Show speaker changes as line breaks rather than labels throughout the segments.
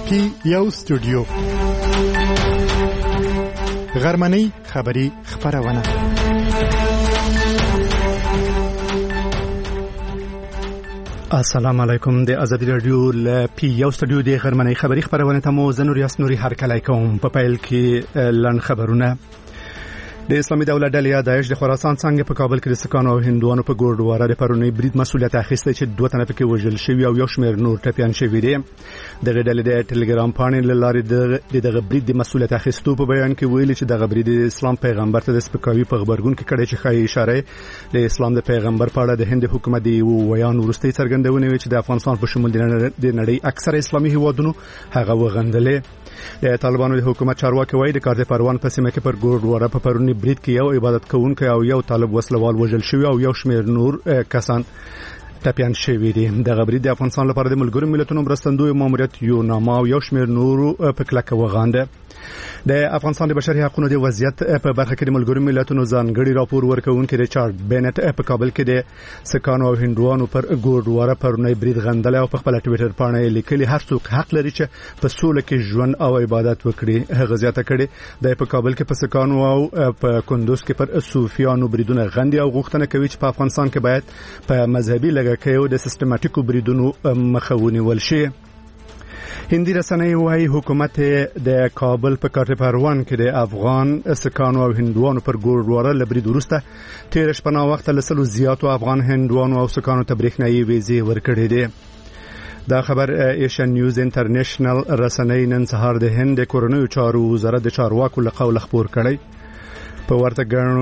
PIO studio غرمنۍ خبری خبرونه السلام علیکم د ازادي رادیو ل PIO studio د غرمنۍ خبری خبرونه ته مو زنور یاسنوري هر کله کوم په پیل کې لن خبرونه د اسلامي دولت ډلې داعش د خراسان څنګه په کابل کې د سکانو او هندوانو په ګوردواره د پرونی برید مسولیت اخیسته چې دوه تنه پکې وژل شوی او یو شمېر نور ټپيان شوی دي د ډلې د ټلګرام پاڼې لارې د برید د مسولیت اخیستو په بیان کې ویلي چې د برید د اسلام پیغمبر ته د سپکاوي په خبرګون کې کړي چې خای اشاره د اسلام د پیغمبر په اړه د هند حکومت دی ویان ورستي څرګندونه وی چې د افغانستان په شمول د نړۍ اکثره اسلامي هیوادونو هغه وغندلې د طالبانو د حکومت چارواکي وایي د کارته پروان په سیمه کې پر ګوردواره په پرونی برید کې یو عبادت کوونکی او یو طالب وسلوال وژل شوی او یو شمېر نور کسان ټپيان شوی دي د غبرید د افغانستان لپاره د ملګرو ملتونو مرستندوی ماموریت یو نامه او یو شمېر نور په کلکه وغانده د افغانستان د بشري حقوقو د وضعیت په برخه کې د ملګرو ملتونو ځانګړي راپور ورکوونکي ریچارډ بینټ په کابل کې د سکانو او هندوانو پر ګوردواره پرونی برید غندل او په خپل ټوئیټر باندې لیکلي هر څوک حق لري چې په سوله کې ژوند او عبادت وکړي هغه زیاته کړي د په کابل کې په سکانو او په کندوز کې پر صوفیانو بریدونه غندي او غوښتنه کوي چې په افغانستان کې باید په مذهبي لګښتونو د سیستماتیکو بریدونو مخاوني ولشي هندي رسنۍ وايي حکومت د کابل په کارته پروان کې د افغان سکانو او هندوانو پر ګوردواره لبرید ورسته تیر شپه وخت لسلو زیاتو افغان هندوانو او سکانو ته برېښنايي ویزې ورکړې دي دا خبر ایشن نیوز انټرنیشنل رسنۍ نن سهار د هند کورنیو چارو وزارت د چارواکو له قوله خبر کړی په ورته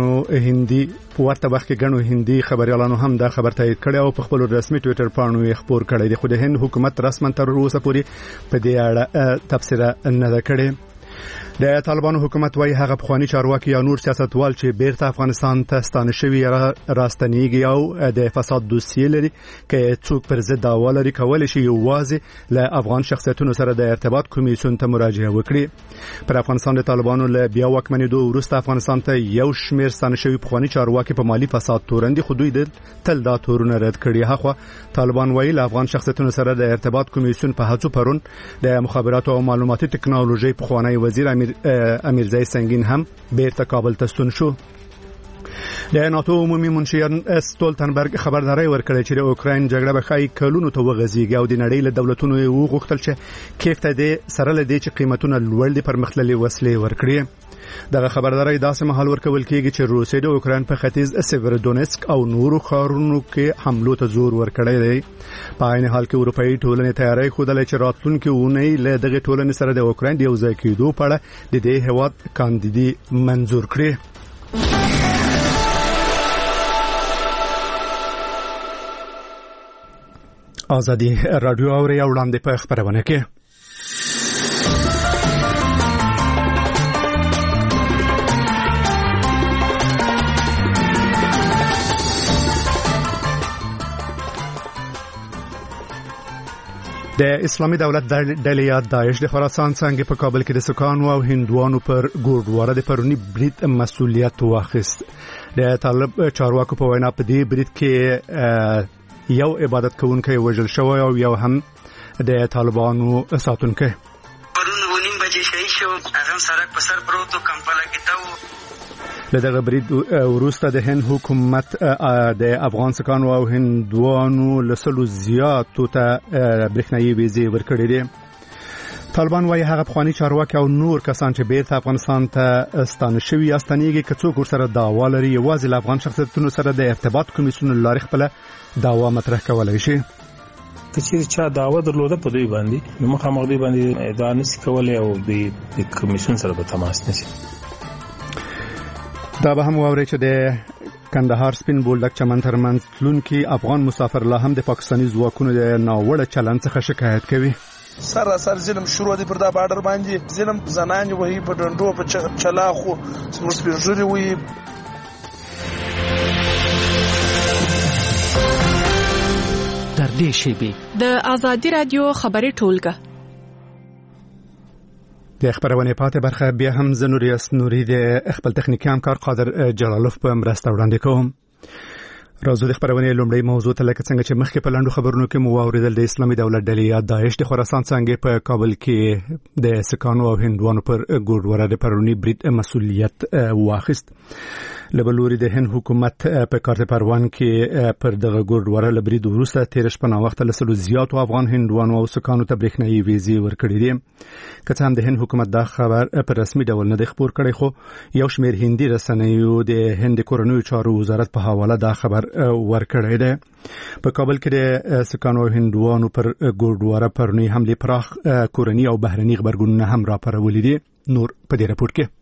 وخت کې غنو هندي خبريالانو هم دا خبر تایید کړی او په خپل رسمي ټوئیټر باندې خبر کړی دی خو د هند حکومت رسمن تر اوسه پورې په دې اړه تفسیر نه ده کړې د طالبانو حکومت وايي هغه بخوانی چارواکي یا نور سیاستوال چې بیرته افغانستان ته ستانه شوی راستنیږي او د فساد دوسیې لري کې څوک پر ضد دعوا لري کولای شي یوازې له افغان شخصیتونو سره د ارتباط کمیسیون ته مراجعه وکړي پر افغانستان د طالبانو له بیا واکمنېدو وروسته افغانستان ته یو شمېر ستانه شوی بخوانی چارواکي په مالی فساد تورندي خو دوی د تل دا تورونه رد کړي هغه طالبان وايي له افغان شخصیتونو سره د ارتباط کمیسیون په هڅو پرون د مخابراتو او معلوماتي ټکنالوژي بخوانی وزیر امیرزای سنگین هم بیرته کابل ته ستون شو د ناتو عمومي منشي ستولتنبرګ خبرداري ورکړه چې د اوکراین جګړه به خای کلونو ته وغځيږي او د نړۍ له دولتونو یو غوښتل چې کیف ته د سره لدی چې قیمتونه لوړ دي پر مختللي وسلې ورکړي دغه خبرداري داسې مهال ورکول کیږي چې روسیه د اوکراین په ختیځ سیورودونسک او نورو ښارونو کې حملو ته زور ورکړی دی په عین حال کې اروپאי ټولنې تیاری خوده چې راتلونکي اونۍ له دغه ټولنې سره د اوکراین د یو ځای کېدو په اړه د دې هیواد کاندیدي منظور کړي ازادي رادیو اوري وړاندې په خبرونه کې د اسلامي دولت ډلې داعش د خراسان څنګه په کابل کې د سکانو او هندوانو پر ګوردواره د پرونی برید مسولیت واخیست د طالب چارواکو په وینا په دې برید کې یو عبادت کوونکی وژل شوی او یو هم د طالبانو ساتونکی
پرون ونیم بجې شهید شو هغه سړک په سر پروتو کمپاله کې تاو
دغه برید وروسته د هند حکومت د افغان سکانو او هندوانو لسلو زیاتو ته برېښنايي ویزې ورکړې دي طالبان وايي هغه بخوانی چارواکي او نور کسان چې بیرته افغانستان ته ستانه شوي استنیږي که څوک ورسره دعوا لري یوازې له افغان شخصیتونو سره د ارتباط کمیسیون لارې خپل دعوا مطرح کولای شي
کچېر چا دعوه درلوده په دوی باندې نو مخامخ دوی باندې ادعا نشي کولای او د کمیسیون سره به تماس نشي
دا به هم واوري چې د کندهار سپین بولدک چمن ترمنځ تلونکي افغان مسافر لا هم د پاکستاني ځواکونو د ناوړه چلند څخه شکایت کوي
سر ظلم شروع دی پر دا بارډر باندې ظلم زنان وهي په ډنډو په چلاخو سپورسپیرجوري وي
در دې شیبې د ازادي رادیو خبري ټولګه
د خبرونه پاتې برخه بیا هم زنوریاس نوري د خپل تخنیکی همکار قادر جلالوف په مرسته وړاندې کوم راځو د خبرونې لومړی موضوع ته لکه څنګه چې مخکې په لاندو خبرونو کې مو واوریدل د اسلامي دولت ډلې یا داعش د خراسان څنګه په کابل کې د سکانو او هندوانو پر ګوډوره د پرونی برید مسؤلیت واخیست. لبلوري د هند حکومت په کارت پروان کې پر دغه ګوډوره لبرید وروسته تیر شپه نا وخت لسلو زیات افغان هندوانو او سکانو ته برېښنايي ویزې ورکړې دي. که څه هم د هند حکومت دا خبر په رسمي ډول نه دی خبر کړی، خو یو شمېر هندي رسنیو د هند کورنیو چارو وزارت په حواله دا خبر ورکړی دی. په کابل کې د سکانو او هندوانو پر ګوډوره پرونی حمله پراخ کورنی او بهرني خبرګونونه هم راپارولي دي. نور په دې راپور کې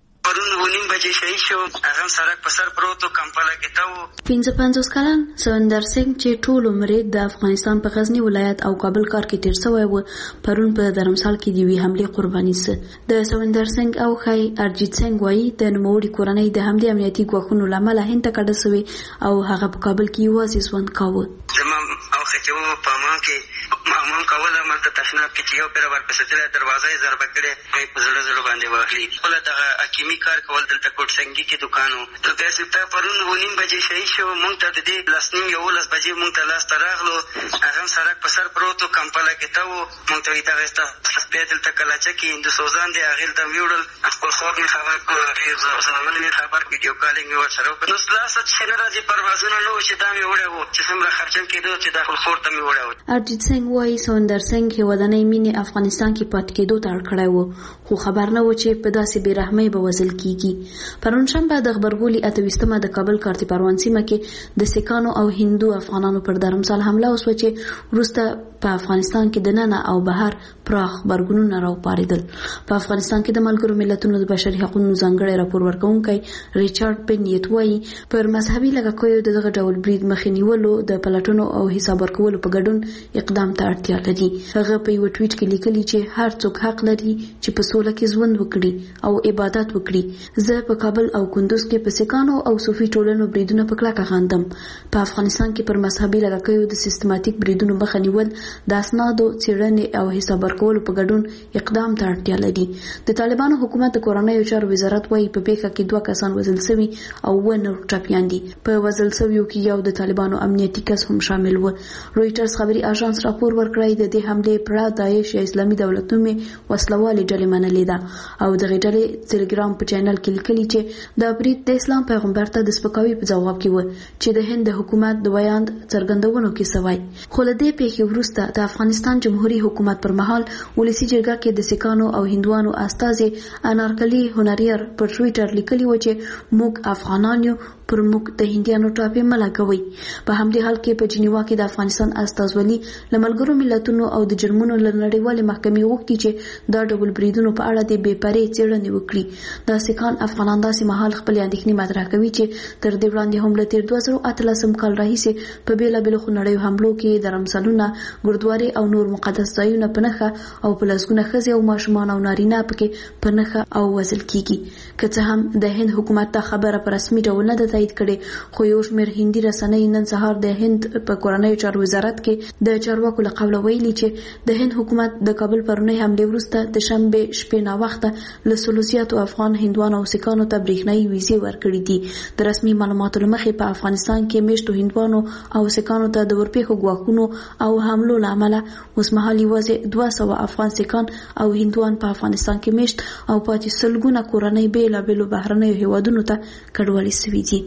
هغه سړک په سر پروت کمپاله کې تاو
55 کلن سوندر سنگ چې ټول عمر د افغانستان په غزنی ولایت او کابل ښار کې تیر شوی و، پرون په درمسال کې دی وی حمله قرباني سه. د سوندر سنگ او خای ارجیت سنگ وایي د نوموړي کورنۍ د حمله امنیتي ګواښونو لامل هند ته کډه شوی او هغه په کابل کې یوازې ژوند کاوه.
زمام او خچو په ما کې معمول کوله مرته تشناب کې چې یو پر ورپسې دروازه یې ضربه کړې په زړه زړه باندې واخلي. ول دغه حکیمي کار کول دلته کوټ څنګه کې دکانو ته داسې ته پرون ونیم بجې شي شو مونږ ته د دې لاسنیم یو لس بجې مونږ ته لاس راغلو. هغه سړک په سر پروت کمپاله کې تاو مونږ ته دا غستا سپېدل ته کلا چکی د سوزان دی هغه ته ویوړل خپل خور می خبر کو زمونه می خبر ویډیو کالینګ ور سره نو سلاس چې نه راځي پروازونه نو چې دا می وړو چې څومره خرچن کېدو چې د خپل خور ته می وړو.
ارجیت سنگ وایي سوندر سنگ کې ودانۍ مینې افغانستان کې پات کېدو ته اړ کړی و، خو خبر نه و چې په داسې بې رحمۍ به وژل کیږي. پرون شنبه د خبرګولي 28مه د کابل کارت پروان سیمه کې د سکانو او هندو افغانانو پر درمسال حمله وسوه چې وروسته په افغانستان کې د ننه او بهر پراخ خبرګونونه راوپارېدل. په افغانستان کې د ملګرو ملتونو د بشري حقوقو ځانګړی راپور ورکوونکی ریچارډ بنیت وایي پر مذهبي لږکیو دغه ډول برید مخې نیولو د پلټنو او حساب ورکولو په ګډون اقدام ته اړتیا لري. هغه په یو ټویټ کې لیکلي چې هر څوک حق لري چې په سوله کې ژوند وکړي او عبادت وکړي. زه په کابل او کندوز کې په سکانو او صوفي ټولنو بریدونه په کلکه غندم. په افغانستان کې پر مذهبي لږکیو د سیستماتیک بریدونو مخه نیول د اسنادو څېړنې او حساب ورکولو په ګډون اقدام ته اړتیا لري. د طالبانو حکومت د کورنیو چارو وزارت وایي په پیښه کې 2 کسان وژل شوي او 9 نور ټپیان دي. په وژل شویو کې یو د طالبانو امنیتي کس هم شامل و. رویټرز خبري اژانس راپور ورکړی د دې حمله پر داعش یا اسلامي دولت نومي وسلوالې ډلې منلې ده او د غډلې ټلګرام په چینل کې لیکلي چې د برید د اسلام پیغمبر ته د سپکاوي په جواب کې و چې د هند حکومت د بیان څرګندونو کې سوای. خو له دې پیښې وروسته د افغانستان جمهوریت حکومت پر مهال ولسی جرګه کې د سکانو او هندوانو استازي انارکلی هنریر پر ټویټر لیکلی و چې موږ افغانان یو، پر موږ د هندیانو ټاپې ملګوي. په همدې حال کې په جنیوا کې د افغانستان استازولي له ملګرو ملتونو او د جرمونو له نړیوالې محکمې غوښتي چې دا ډول بریدونو په اړه د بې پرې څېړنې وکړي. د سکان افغانان داسې مهال خپل اندېښنې مطرح کوي چې تر دې وړاندې هم له تیر 2018 کال راهیسې په بیلابېلو خونړیو حملو کې درمسالونه، ګردواري او نور مقدس ځایونه په نښه او په لسګونه ښځې او ماشومان او نارینه پکې په نښه او وژل کیږي. که څه هم د هند حکومت دا خبره په رسمي ډول نه ده تایید کړې، خو یو شمېر هندي رسنۍ نن سهار د هند په کورنیو چارو وزارت کې د چارواکو له قوله ویلي چې د هند حکومت د کابل پرونی حملې وروسته د شنبې شپې ناوخته له سلو زیاتو افغان هندوانو او سکانو ته برېښنايي ویزې ورکړي دي. د رسمي معلوماتو له مخې په افغانستان کې میشتو هندوانو او سکانو ته د ورپېښو ګواښونو او حملو له امله اوسمهال یوازې 200 افغان سکان او هندوان په افغانستان کې میشت او پاتې سلګونه کورنۍ بیلابېلو بهرنیو هیوادونو ته کډوالي شوي دي.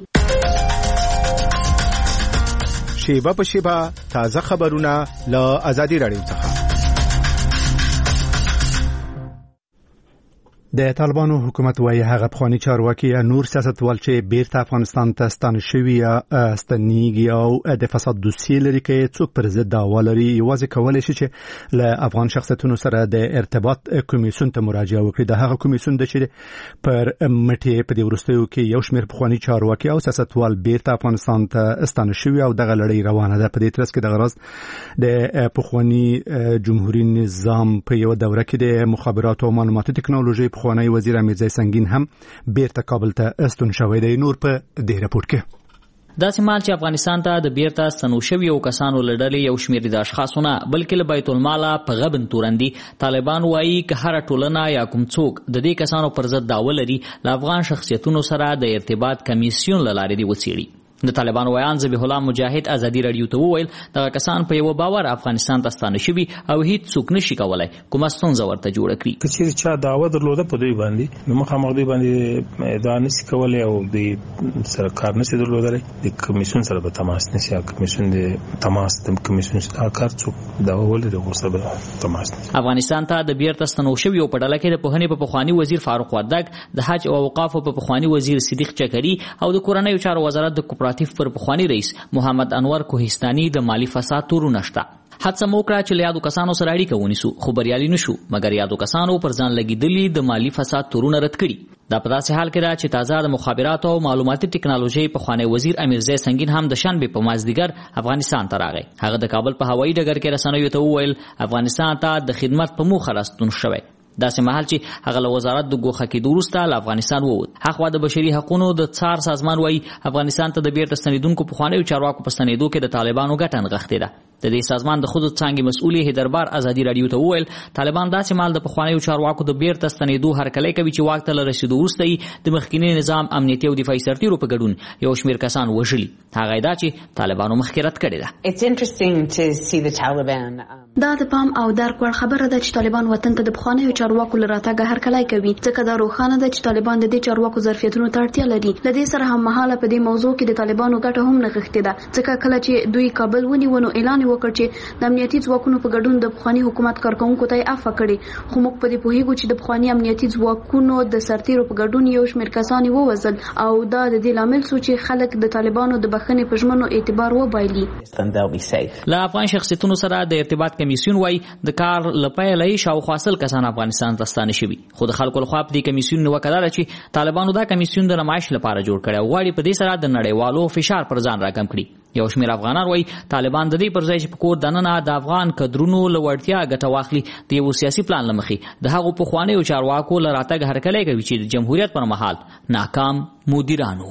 شیبه په شیبه تازه خبرونه له آزادي رادیو څخه.
د طالبانو حکومت وايي هغه پخوانی چارواکي یا نور سیاستوال چې بیرته افغانستان ته ستانه شوي یا ستنیږي او د فساد دوسیې لري کې څوک پر ضد دعوا لري یوازې کولای شي چې له افغان شخصیتونو سره د ارتباط کمیسیون ته مراجعه وکړي. د هغه کمیسیون د چې پر مټې په دې وروستیو کې یو شمېر پخوانی چارواکي او سیاستوال بیرته افغانستان ته ستانه شوي او دغه لړۍ روانه ده. په دې ترڅ کې د غرض د پخوانی جمهوریت نظام په یو دوره کې د مخابراتو او معلوماتي ټکنالوژي پخوانی وزیر امیرزای سنگین هم بیرته کابل ته استون شوی دی. نور په دې راپور کې
داسې مال چې افغانستان ته د بیرته ستنو شویو کسانو له ډلې یو شمېر د اشخاصونه بلکې له بیت المال په غبن تورندي. طالبان وایي که هره ټولنه یا کوم څوک د دې کسانو پر ضد دعوه لري له افغان شخصیتونو سره د ارتباط کمیسیون له لارې دی وڅېړي. د طالبانو ویان ذبیح الله مجاهد ازادي رادیو ته وویل دغه کسان په یو باور افغانستان ته ستانه شوي او هیڅ څوک نشي کولای کومه ستونزه ورته جوړه کړي.
که چیرې چا دعوه درلوده په دوی باندې نو مخامخ دوی باندې ادعا نشي کولای او د سره کار نشي درلودلی د کمیسیون سره به تماس نشي او کمیسیون د تماس د کمیسیون سره کار څوک دعوه ولري ورسره به تماس نشي.
افغانستان ته د بیرته ستنو شویو په ډله کې د پوهنې په پخوانی وزیر فاروق وردګ د حج او اوقافو په پخوانی وزیر صدیق چکري او د کورنیو چارو وزارت د کوپراتیف پر پخوانی رئیس محمد انور کوهستاني د مالی فساد تورونه شته. حادثه موکړه چې یادو کسانو سره اړیکه ونیسو خو بریالي نشو مګر یادو کسانو پر ځان لګیدلي د مالی فساد تورونه رد کړي. دا په داسې حال کې ده چې تازه د مخابراتو او معلوماتي ټکنالوژي پخوانی وزیر امیرزی سنگین هم د شنبې په مازدیګر افغانستان ته راغی. هغه د کابل په هوایي ډګر کې رسنیو ته وویل افغانستان ته د خدمت په موخه راستون شوی. داسې مهال چې هغه له وزارت د ګوښه کېدو وروسته له افغانستان ووت. هخوا د بشري حقوقو د څار سازمان وایي افغانستان ته د بیرته ستنېدونکو پخوانیو چارواکو په ستنېدو کې د طالبانو ګټه نغښتې ده. د دې سازمان د خود څانګې مسؤل هیدربار ازادي رادیو ته وویل طالبان داسې مال د پخوانیو چارواکو د بیرته ستنېدو هرکلی کوي چې واک ته له رسېدو وروسته د مخکینی نظام امنیتي او دفاعي سرتیرو په ګډون یو شمېر کسان وژلي. هغه دا چې طالبانو مخکې رد کړې
ده. دا د پام او درک وړ خبره ده چې طالبان وطن ته د پخوانیو چارواکو له راتګه هرکلی کوي ځکه دا روښانه ده چې طالبان د دې چارواکو ظرفیتونو ته اړتیا لري. له دې سره هم مهاله په دې موضوع کې د طالبانو ګټه هم نغښتې ده ځکه کله چې دوی کابل ونیو نو اعلان وکړ چې د امنیتي ځواکونو په ګډون د پخواني حکومت کارکونکو ته عفو کړي. خو موږ په دې پوهیږو چې د پخواني امنیتي ځواکونو د سرتیرو په ګډون یو شمېر کسان ووژل او دا د دې لامل شو چې خلک د طالبانو د بخښنې په ژمنو اعتبار وبایلي.
له افغان شخصیتونو سره د ارتباط کمیسیون وایي د کار لپاره شاوخوا 100 کسان افغانستان ته ستانه شوي. خو د خلکو لخوا په دې کمیسیون نیوکه ده چې طالبانو دا کمیسیون د نمایش لپاره جوړ کړی او غواړي په دې سره د نړیوالو فشار پر ځان راکم کړي. یو شمېر افغانان وایي طالبان د دې پر ځای چې په کور دننه د افغان کډرونو له وړتیا ګټه واخلي د یو سیاسي پلان له مخې د هغو پخوانیو چارواکو له راتګ هرکلی کوي چې د جمهوریت پر مهال ناکام مدیرانو.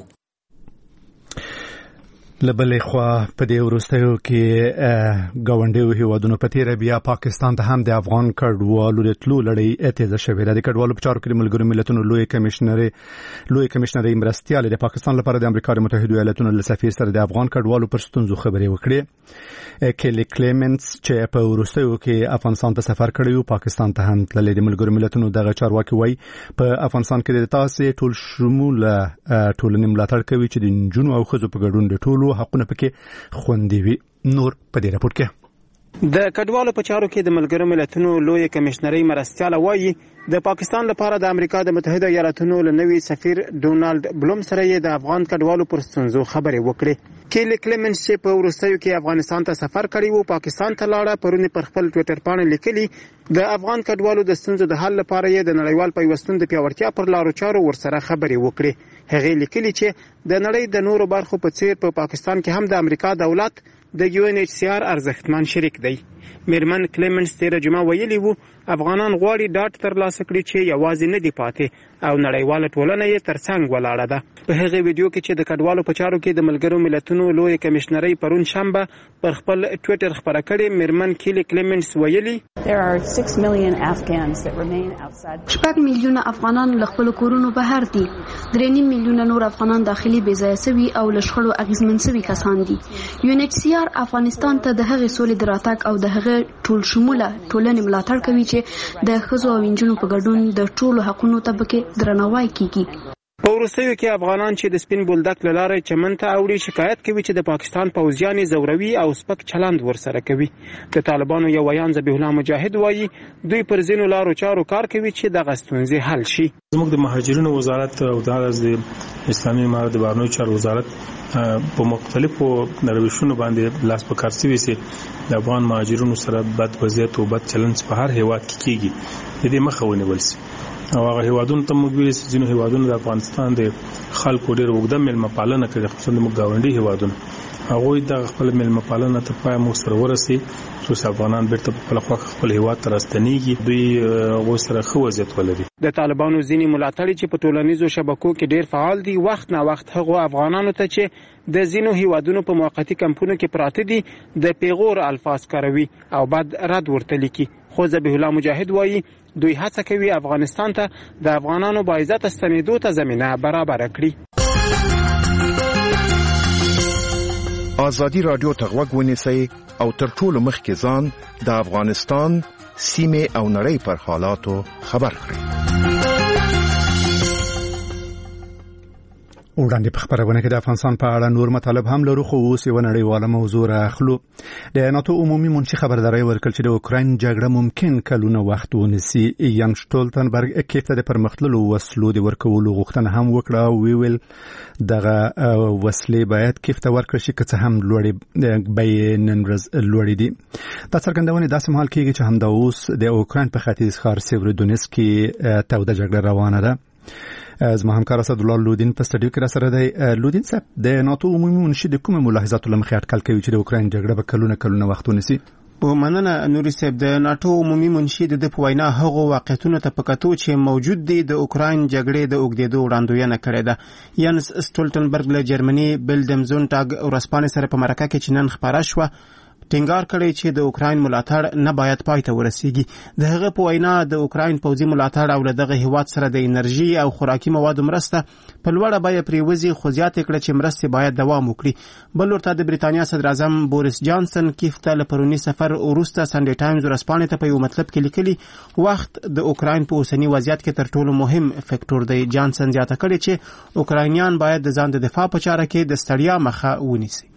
لبلې خوا په دې وروستیو کې ګاونډیو هیوادونو په تیره بیا پاکستان ته هم د افغان کډوالو د تلو لړۍ تیزه شوې ده. د کډوالو په چارو کې د ملګرو ملتونو لوی کمشنري مرستیال د پاکستان لپاره د امریکا د متحده ایالاتونو له سفیر سره د افغان کډوالو پر ستونزو خبرې وکړې. کلی کلیمنټس چې په وروستیو کې افغانستان ته سفر کړی پاکستان ته هم تللی. د ملګرو ملتونو دغه چارواکي وایي په افغانستان کې د تاسې ټول شمول ټولنې ملاتړ کوي چې د نجونو او ښځو په ګډون د ټولو حقونه پکې خوندي وي. نور په دې راپور کې
د کډوالو په چارو کې د ملګرو ملتونو لوی کمشنري مرستیال وایي د پاکستان لپاره د امریکا د متحده ایالاتونو له نوي سفیر ډونالد بلوم سره یې د افغان کډوالو پر ستونزو خبرې وکړې. کیلی کلیمنټس چې په وروستیو کې افغانستان ته سفر کړی وو پاکستان ته لاړه. پرونی پر خپل ټویټر باندې لیکلي د افغان کډوالو د ستونزو د حل لپاره یې د نړیوال پیوستون د پیاوړتیا پر لارو چارو ورسره خبرې وکړې. هغې لیکلي چې د نړۍ د نورو برخو په څیر په پاکستان کې هم د امریکا دولت د UNHCR ارزښتمن شریک دی. میرمن کلیمنټس تیره جمعه ویلي وو افغانان غواړي ډاډ ترلاسه کړي چې یوازې نه دي پاتې او نړیواله ټولنه یې ترڅنګ ولاړه ده. په هغه ویډیو کې چې د کډوالو په چارو کې د ملګرو ملتونو لوی کمشنري پرون شنبه پر خپل ټویټر خبره کړې میرمن کیلی کلیمنټس ویلي
6 میلیونه افغانان له خپل کورونو بهر دي. 3.5 میلیونه نور افغانان داخلي بې ځایه سوي او له شخړو اغیزمن سوي کسان دي. UNHCR افغانستان ته د هغې سولې د راتګ او د هغې ټول شموله ټولنې ملاتړ کوي چې د ښځو او نجونو په ګډون د ټولو حقونو ته پکې درناوی کیږي.
په وروستیو کې افغانان چې د سپین بولدک له لارې چمن ته اوړي شکایت کوي چې د پاکستان پوځیان زوروي او سپک چلند ورسره کوي. د طالبانو یو ویان ذبیح الله مجاهد وایي دوی پر ځینو لارو چارو کار کوي چې دغه ستونزې حل شي.
زموږ د مهاجرینو وزارت او د اسلامي امارت د بهرنیو چارو وزارت په مختلفو روشونو باندې لاس په کار شوي چې د افغان مهاجرینو سره بد وضعیت او بد چلند په هر هیواد کې کیږي د دې مخه ونیول شي. او هغه هیوادونو ته موږ ویل چې ځینو هیوادونو د افغانستان د خلکو ډېر اوږده میلمه پالنه کوي خصوصا د موږ ګاونډي هیوادونو هغوی د خپل میلمه پالنه ته پای موږ سره ورسي چې افغانان بیرته په خپل خوښه خپل هیواد ته راستنیږي دوی هغوی سره ښه وضعیت ولري.
د طالبانو ځینې ملاتړي چې په ټولنیزو شبکو کې ډېر فعال دي وخت نه وخت هغو افغانانو ته چې د ځینو هیوادونو په موقتي کمپونو کې پراته دي د پیغور الفاظ کاروي او بعد رد ورته لیکي. خو ذبیح الله مجاهد وایي دوی هڅه کوي افغانستان ته د افغانانو باعزته ستنېدو ته زمینه برابر کړي.
ازادي رادیو ته غوږ ونیسئ او تر ټولو مخکې ځان د افغانستان سیمه او نړۍ پر حالاتو خبر کړئ.
وړاندې په خبرونه کې د افغانستان په اړه نور مطالب هم لرو، خو اوس یو نړیواله موضوع راخلو. د ناتو عمومي منشي خبرداري ورکړ چې د اوکراین جګړه ممکن کلونه وخت ونیسي. یان شټولتنبرګ کیف ته د پرمختللو وسلو د ورکولو غوښتنه هم وکړه او ویل دغه وسلې باید کیف ته ورکړل شي، که څه هم لوړې بیې نن ورځ لوړې دي. دا څرګندونه داسې مهال کېږي چې همدا اوس د اوکراین په ختیځ ښار سیورودونیسک کې توده جګړه روانه ده. زما همکار اسدالله لودین په سټډیو کې را سره دی. لودین صاحب، د ناتو عمومي منشي د کومه ملاحظاتو لمخې اټکل کوي چې د اوکراین جګړه به کلونه وخت ونیسي؟
مننه نوري صاحب. د ناتو عمومي منشي د په وینا هغو واقعیتونو ته پکاتو چې موجود دي د اوکراین جګړې د اوږدېدو وړاندوینه کړې ده. یانس سټولټنبرګ له جرمني بلډمزونټاګ ورځپاڼې سره په مرکه کې چې نن خبره شوه ټینګار کړی چې د اوکراین ملاتړ نه باید پای ته ورسیږي. د هغه په وینا د اوکراین پوځي ملاتړ او دغه هیواد سره د انرژي او خوراکي موادو مرسته په لوړه بیه پریوزي، خو زیاته کړه چې مرستې باید دوام وکړي. بل ورته د بریتانیا صدر اعظم بوریس جانسن کیف ته له پرونی سفر وروسته سنډي ټایمز ورځپاڼې ته په یو مطلب کې لیکلي وخت د اوکراین په اوسنی وضعیت کې تر ټولو مهم فکټور دی. جانسن زیاته کړي چې اوکراینیان باید د ځان د دفاع په چاره کې د ستړیا مخه ونیسي.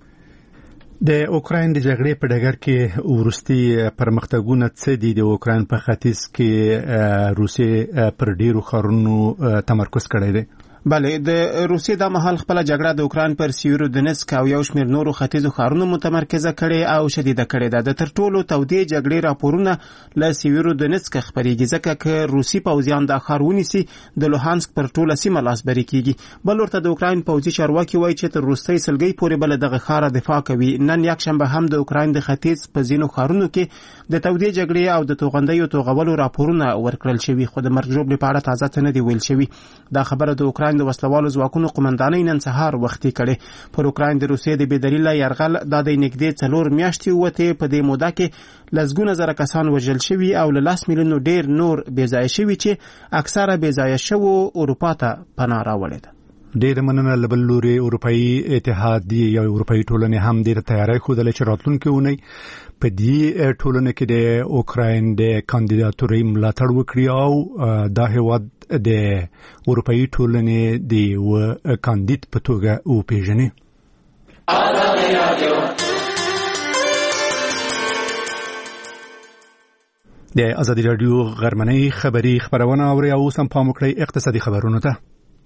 د اوکراین د جګړې په ډګر کې ورستي پرمختګونه څه دي؟ د اوکراین په ختیځ کې روسیې پر ډیرو ښارونو تمرکز کړی دی.
بله، د روسیې د مهال خپل جګړه د اوکراین پر سیورودونیسک او یو شمېر نورو ختیځو ښارونو متمرکزه کړي او شدیده کړي ده. د تر ټولو تودې جګړې راپورونه له سیورودونیسک خبرېږي، ځکه که روسي پوځیان دا ښار ونیسي د لوهانسک پر ټوله سیمه لاسبري کیږي. بل ورته د اوکراین پوځي چارواکي وایي چې تر وروستۍ سلګۍ پورې بل دغه ښار دفاع کوي. نن یکشنبه هم د اوکراین د ختیځ په ځینو ښارونو کې د تودې جګړې او د توغندیو توغولو راپورونه ورکړل شوي، خو د مرګ ژوبلې په اړه تازه څه نه دی ویل شوي. دا خبره د اوکراین د وسلوالو ځواکونو قومندانۍ نن سهار وختي کړي. پر اوکراین د روسیې د بېدلیله یرغل دا د نږدې 4 میاشتې وته په دې موده کې لسګونه زره کسان وژل شوي او له 10 میلیونو ډیر نور بېځایه شوي چې اکثره بېځایه شوو اروپا ته پناه راوړې ده.
ډېر مننه. لبل لوري اروپאי اتحادیه یا اروپאי ټولنې هم ډېر تیاری خوده چې راتلونکي ونی په دې ټولنه کې د اوکراین د کاندیداتوري ملاتړ وکړي او دا هیواد د اروپאי ټولنې د کاندید په توګه وپیژني. د ازادي رادیو غرمنۍ خبری خبرونه اوري او سم پام وکړئ اقتصادي خبرونه ته.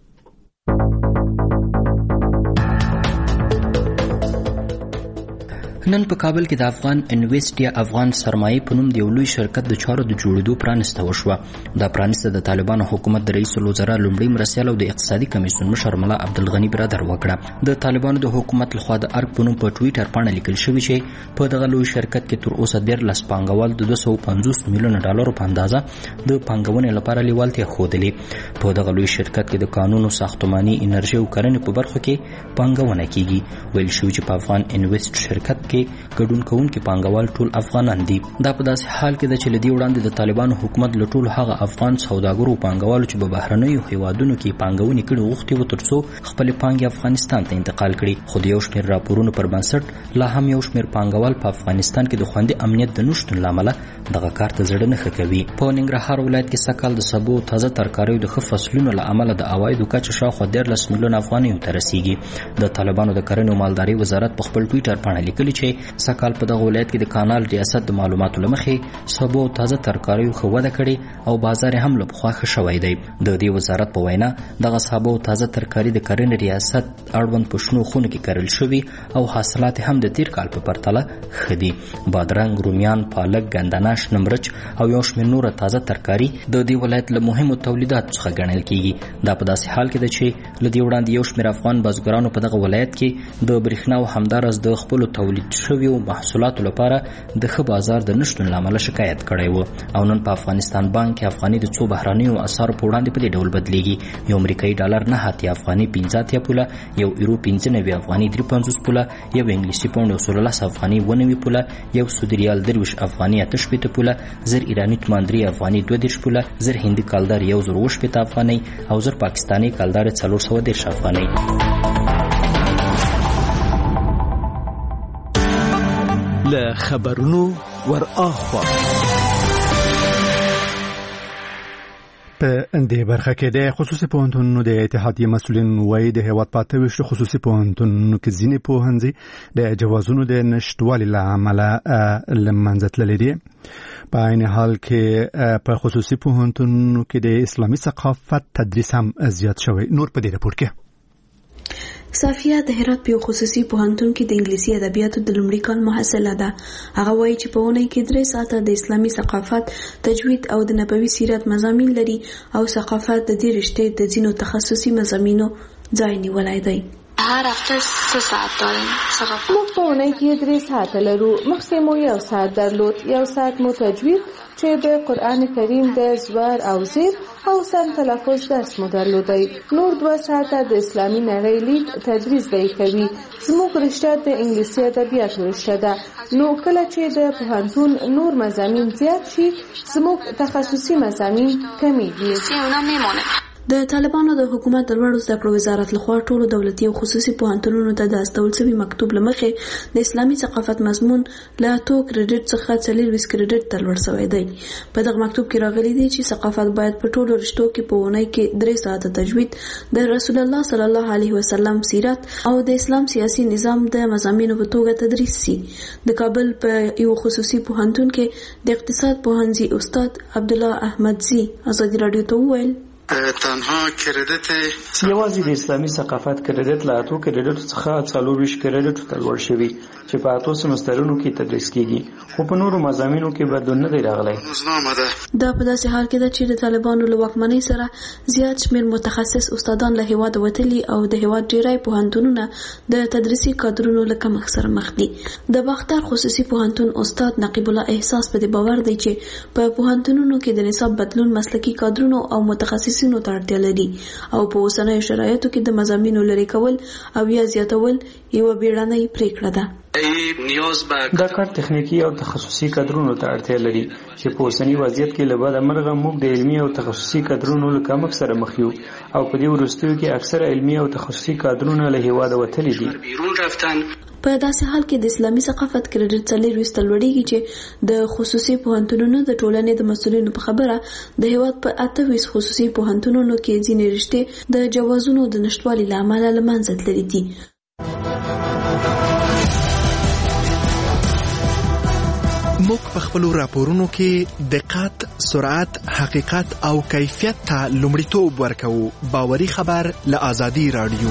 نن په کابل کې د افغان انویسټ یا افغان سرمایه په نوم د یو لوی شرکت د چارو د جوړېدو پرانسته وشوه. دا پرانسته د طالبانو حکومت د رئیس الوزرا لومړي مرستیال او د اقتصادي کمیسیون مشر ملا عبدالغنی برادر وکړه. د طالبانو د حکومت لخوا د ارګ په نوم په ټویټر باندې لیکل شوی چې په دغه لوی شرکت کې تر اوسه 13 پانګوال د 250 میلیون ډالرو په اندازه د پانګونې لپاره لیوالتیا ښودلې. په دغه لوی شرکت کې د قانونو، ساختماني، انرژي او کرنې په برخو کې پانګونه کیږي. ویل شوی چې په افغان انویسټ شرکت کې ګډون کوونکي پانګوال ټول افغانان دي. دا په داسې حال کې د چلدي وړاندې د طالبانو حکومت له ټولو هغه افغان سوداګرو پانګوالو چې په بهرنیو هیوادونو کې پانګونې کړي غوښتي و ترڅو خپل پانګې افغانستان ته انتقال کړي، خو د یو شمېر راپورونو پر بنسټ لا هم یو شمېر پانګوال په افغانستان کې د خوندي امنیت د نشتون لامل دغه کار ته زړه نه ښه کوي. په ننګرهار ولایت کې سږ کال د سبو تازه ترکاریو د ښه فصلونو له امله د عوایدو کچه شاوخوا 13 میلیون افغانیو ته رسیږي. د طالبانو د کرنې او مالدارۍ وزارت په خپل ټویټر باندې لیکلي چې سږ کال په دغه ولایت کې د کانال ریاست د معلوماتو لمخې سبو او تازه ترکاریو ښه وده کړې او بازار هم له پخوا ښه شوی دی. د دې وزارت په وینا دغه سبو او تازه ترکاري د کرنې ریاست اړوند په شنو خونو کې کرل شوي او حاصلات هم د تیر کال په پرتله ښه دي. بادرنګ، رومیان، پالک، ګندنه، شنه مرچ او یو شمېر نوره تازه ترکاري د دې ولایت له مهمو تولیداتو څخه ګڼل کیږي. دا په داسې حال کې ده چې له دې وړاندې یو شمېر افغان بزګرانو په دغه ولایت کې د برېښنا او همداراز د خپلو تولید شویو محصولاتو لپاره د ښه بازار د نشتون لامل شکایت کړی و او نن په افغانستان بانک کې افغاني د څو بهرنیو اسعارو په وړاندې په دې ډول بدلیږي. یو امریکایي ډالر 9 اتیا افغاني 15 پوله، یو یورو 95 افغاني 53 پوله، یو انګلیسي پاوند 13 افغاني 90 پوله، یو سعودي ریال 23 افغاني 88 پوله، زر ایرانی تومان 3 افغاني 22 پوله، زر هندي کالدار 1080 افغاني او زر پاکستاني کالدار 410 افغاني.
له خبرونو ور اخوا.
په دې برخه کې د خصوصي پوهنتونونو د اتحادیې مسؤلین وایي د هیواد په 28 خصوصي پوهنتونونو کې ځینې پوهنځي د جوازونو د نشټوالي له امله له منځه تللي دي. په عین حال کې په خصوصي پوهنتونونو کې د اسلامي ثقافت تدریس هم زیات شوی. نور په دې راپور کې
صافیه د هرات په خصوصي پوهنتون کې د انګلیسي ادبیاتو د لومړي کال محصله ده. هغه وایي چې په اونۍ کې 3 ساعته د اسلامي ثقافت، تجوید او د نبوي سیرت مضامین لري او ثقافت د دې رشتې د ځینو تخصصي مضامینو ځای نیولی دی.
هر هفته 3 ساعت داریم ثقافت.
موږ په اونۍ کې 3 ساعته لرو. مخکې مو 1 ساعت درلود، 1 ساعت مو تجوید چې د قرآن کریم د زور او زیر او سم تلفظ درس مو درلودی. نور 2 ساعته د اسلامي نړۍ لید تدریس دی کوي. زموږ رشته د انګلیسي ادبیاتو رشته ده. نو کله چې د پوهنتون نور مضامین زیات شي زموږ تخصصي مضامین کمیږي.
د طالبانو د حکومت د لوړو زده کړو وزارت لخوا ټولو دولتي او خصوصي پوهنتونونو ته د استول شوي مکتوب له مخې د اسلامي ثقافت مضمون له 2 کریډټ څخه 40 کریډټ ته لوړ شوی دی. په دغه مکتوب کې راغلي دي چې ثقافت باید په ټولو رشتو کې په اونۍ کې 3 ساعته تجوید، د رسول الله صلی الله علیه وسلم سیرت او د اسلام سیاسي نظام د مضامینو په توګه تدریس شي. د کابل په یو خصوصي پوهنتون کې د اقتصاد پوهنځي استاد عبدالله احمدزي ازادي رادیو ته وویل
تنها کریډټ
یوازې د اسلامي ثقافت کریډټ له 2 کریډټ څخه 40 کریډټ ته لوړ شوی چې په 8 سمسترونو کې تدریس کیږي، خو په نورو مضامینو کې بدلون نه دی راغلی.
دا په داسې حال کې ده چې د طالبانو له واکمنۍ سره زیات شمېر متخصص استادان له هیواده وتلي او د هیواد ډیری پوهنتونونه د تدریسي کادرونو له کمښت سره مخ دي. د باختر خصوصي پوهنتون استاد نقیب الله احساس په دې باور دی چې په پوهنتونونو کې د نصاب بدلون مسلکي کادرونو او متخصصینو ته اړتیا لري او په اوسنیو شرایطو کې د مضامینو لرې کول او یا زیاتول یو بیړنۍ پریکړه ده.
دا کار تخنیکی او تخصصي کادرونو ته اړتیا لري چې په اوسنی وضعیت کې له بده مرغه موږ د علمي او تخصصي کادرونو له کمښت سره مخ یو او په دې وروستیو کې اکثره علمي او تخصصي کادرونه له هیواده وتلي دي.
په داسې حال کې د اسلامي ثقافت کریډټ 40 ته لوړیږي چې د خصوصي پوهنتونونو د ټولنې د مسؤلینو په خبره د هیواد په 28 خصوصي پوهنتونونو کې ځینې رشتې د جوازونو د نشټوالي له امله له منځه تللي دي.
موږ په خپلو راپورونو کې دقت، سرعت، حقیقت او کیفیت ته لومړیتوب ورکوو. باوري خبر له آزادي رادیو.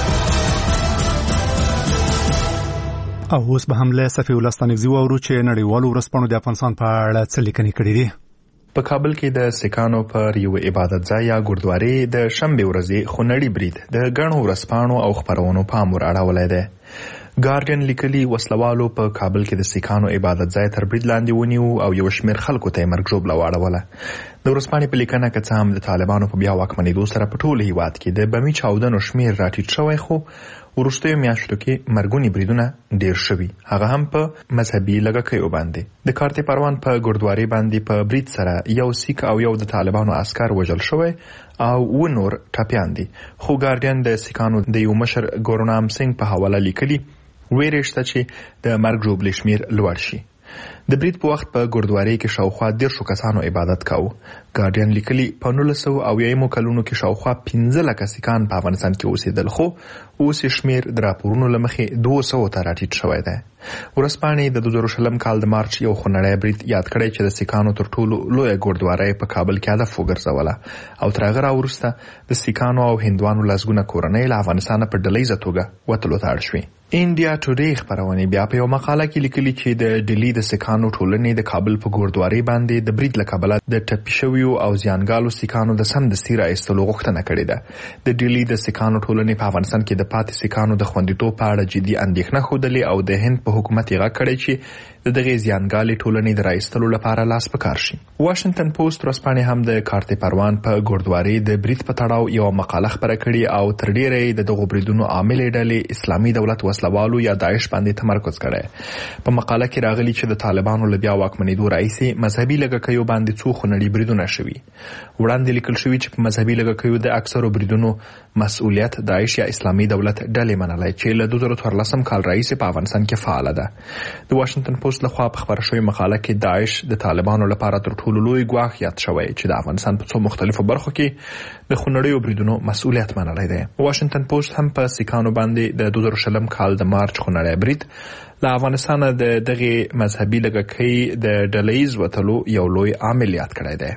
او اوس به هم له صفي الله ستانکزي واورو چې نړیوالو ورځپاڼو د افغانستان په اړه څه لیکنې کړي دي.
په کابل کې د سکانو پر یو عبادت ځای یا ګردوارې د شنبې ورځې خونړي برید د ګڼو ورځپاڼو او خپرونو پام ور اړولی دی. ګارډین لیکلي وسلوالو په کابل کې د سکانو عبادت ځای تر برید لاندې ونیو او یو شمېر خلکو ته یې مرګ ژوبله واړوله. د ورځپاڼې په لیکنه که څه هم د طالبانو په بیا واکمنېدو سره په ټول هیواد کې د بمي چاودنو شمېر راټیټ شوی، خو وروستیو میاشتو کې مرګوني بریدونه ډېر شوي، هغه هم په مذهبي لږکیو باندې. د کارتې پروان په ګردوارې باندې په برید سره یو سیک او یو د طالبانو عسکر وژل شوی او و نور ټپیان دي. خو ګارډین د سکانو د یو مشر ګورنام سنگ په حواله لیکلي ویرې شته چې د مرګ ژوبلې شمېر لوړ شي. د برید په وخت په ګردوارې کې شاوخوا 10 کسانو عبادت کاوه. ګارډین لیکلي په 1990 کلونو کې شاوخوا 15 لکه سکان په افغانستان کې اوسېدل، خو اوس شمېر د راپورونو له مخې 200 ته راټیټ شوی دی. ورځپاڼې د 2020 کال د مارچ یو خونړی برید یاد کړی چې د سکانو تر ټولو لویه ګردوارۍ په کابل کې هدف وګرځوله او تر هغه راوروسته د سکانو او هندوانو لسګونه کورنۍ له افغانستانه په ډلهییزه توګه وتلو ته اړ شوې. انډیا ټوډے خبرونه بیا په یو مقاله کې لیکلي چې د ډیلی د سکانو ټولنې د کابل په ګردوارې باندې د برید له کبله د ټپي شویو او زیانګالو سکانو د سمدستي راایستلو غوښتنه کړې ده. د ډیلی د سکانو ټولنې په افغانستان کې د پاتې سکانو د خوندیتوب په اړه جدي اندېښنه ښودلې او د هند په حکومت یې غږ کړی چې د دغې زیانګالې ټولنې د راایستلو لپاره لاس په کار شي. واشنگټن پوسټ ورځپاڼې هم د کارتې پروان په ګردوارې د برید په تړاو یو مقاله خپره کړې او تر ډیره یې د دغو بریدونو عاملې ډلې اسلامي دولت وسلوالو یا داعش باندې تمرکز کړی. په مقاله کې راغلي چې د طالبانو له بیا واکمنېدو راهیسې مذهبي لږکیو باندې څو خونړي بریدونه شوي. وړاندې لیکل شوي چې په مذهبي لږکیو د اکثرو بریدونو مسؤلیت داعش یا اسلامي دولت ډلې منلای چې له 2014 کال راهیسې په افغانستان کې فعال ده. د واشنگټن پوسټ لخوا په خبره شوې مقاله کې داعش د طالبانو لپاره تر ټولو لوی ګواښ یاد شوی چې د افغانستان په څو مختلفو برخو کې د خونړیو بریدونو مسؤلیت منلای دی. واشنگټن پوسټ هم په سیکانو باندې د 2020 کال د مارچ خونړی برید له افغانستان د دغه مذهبي لږکۍ د ډلهیز وتلو یو لوی عامل یاد کړی دی.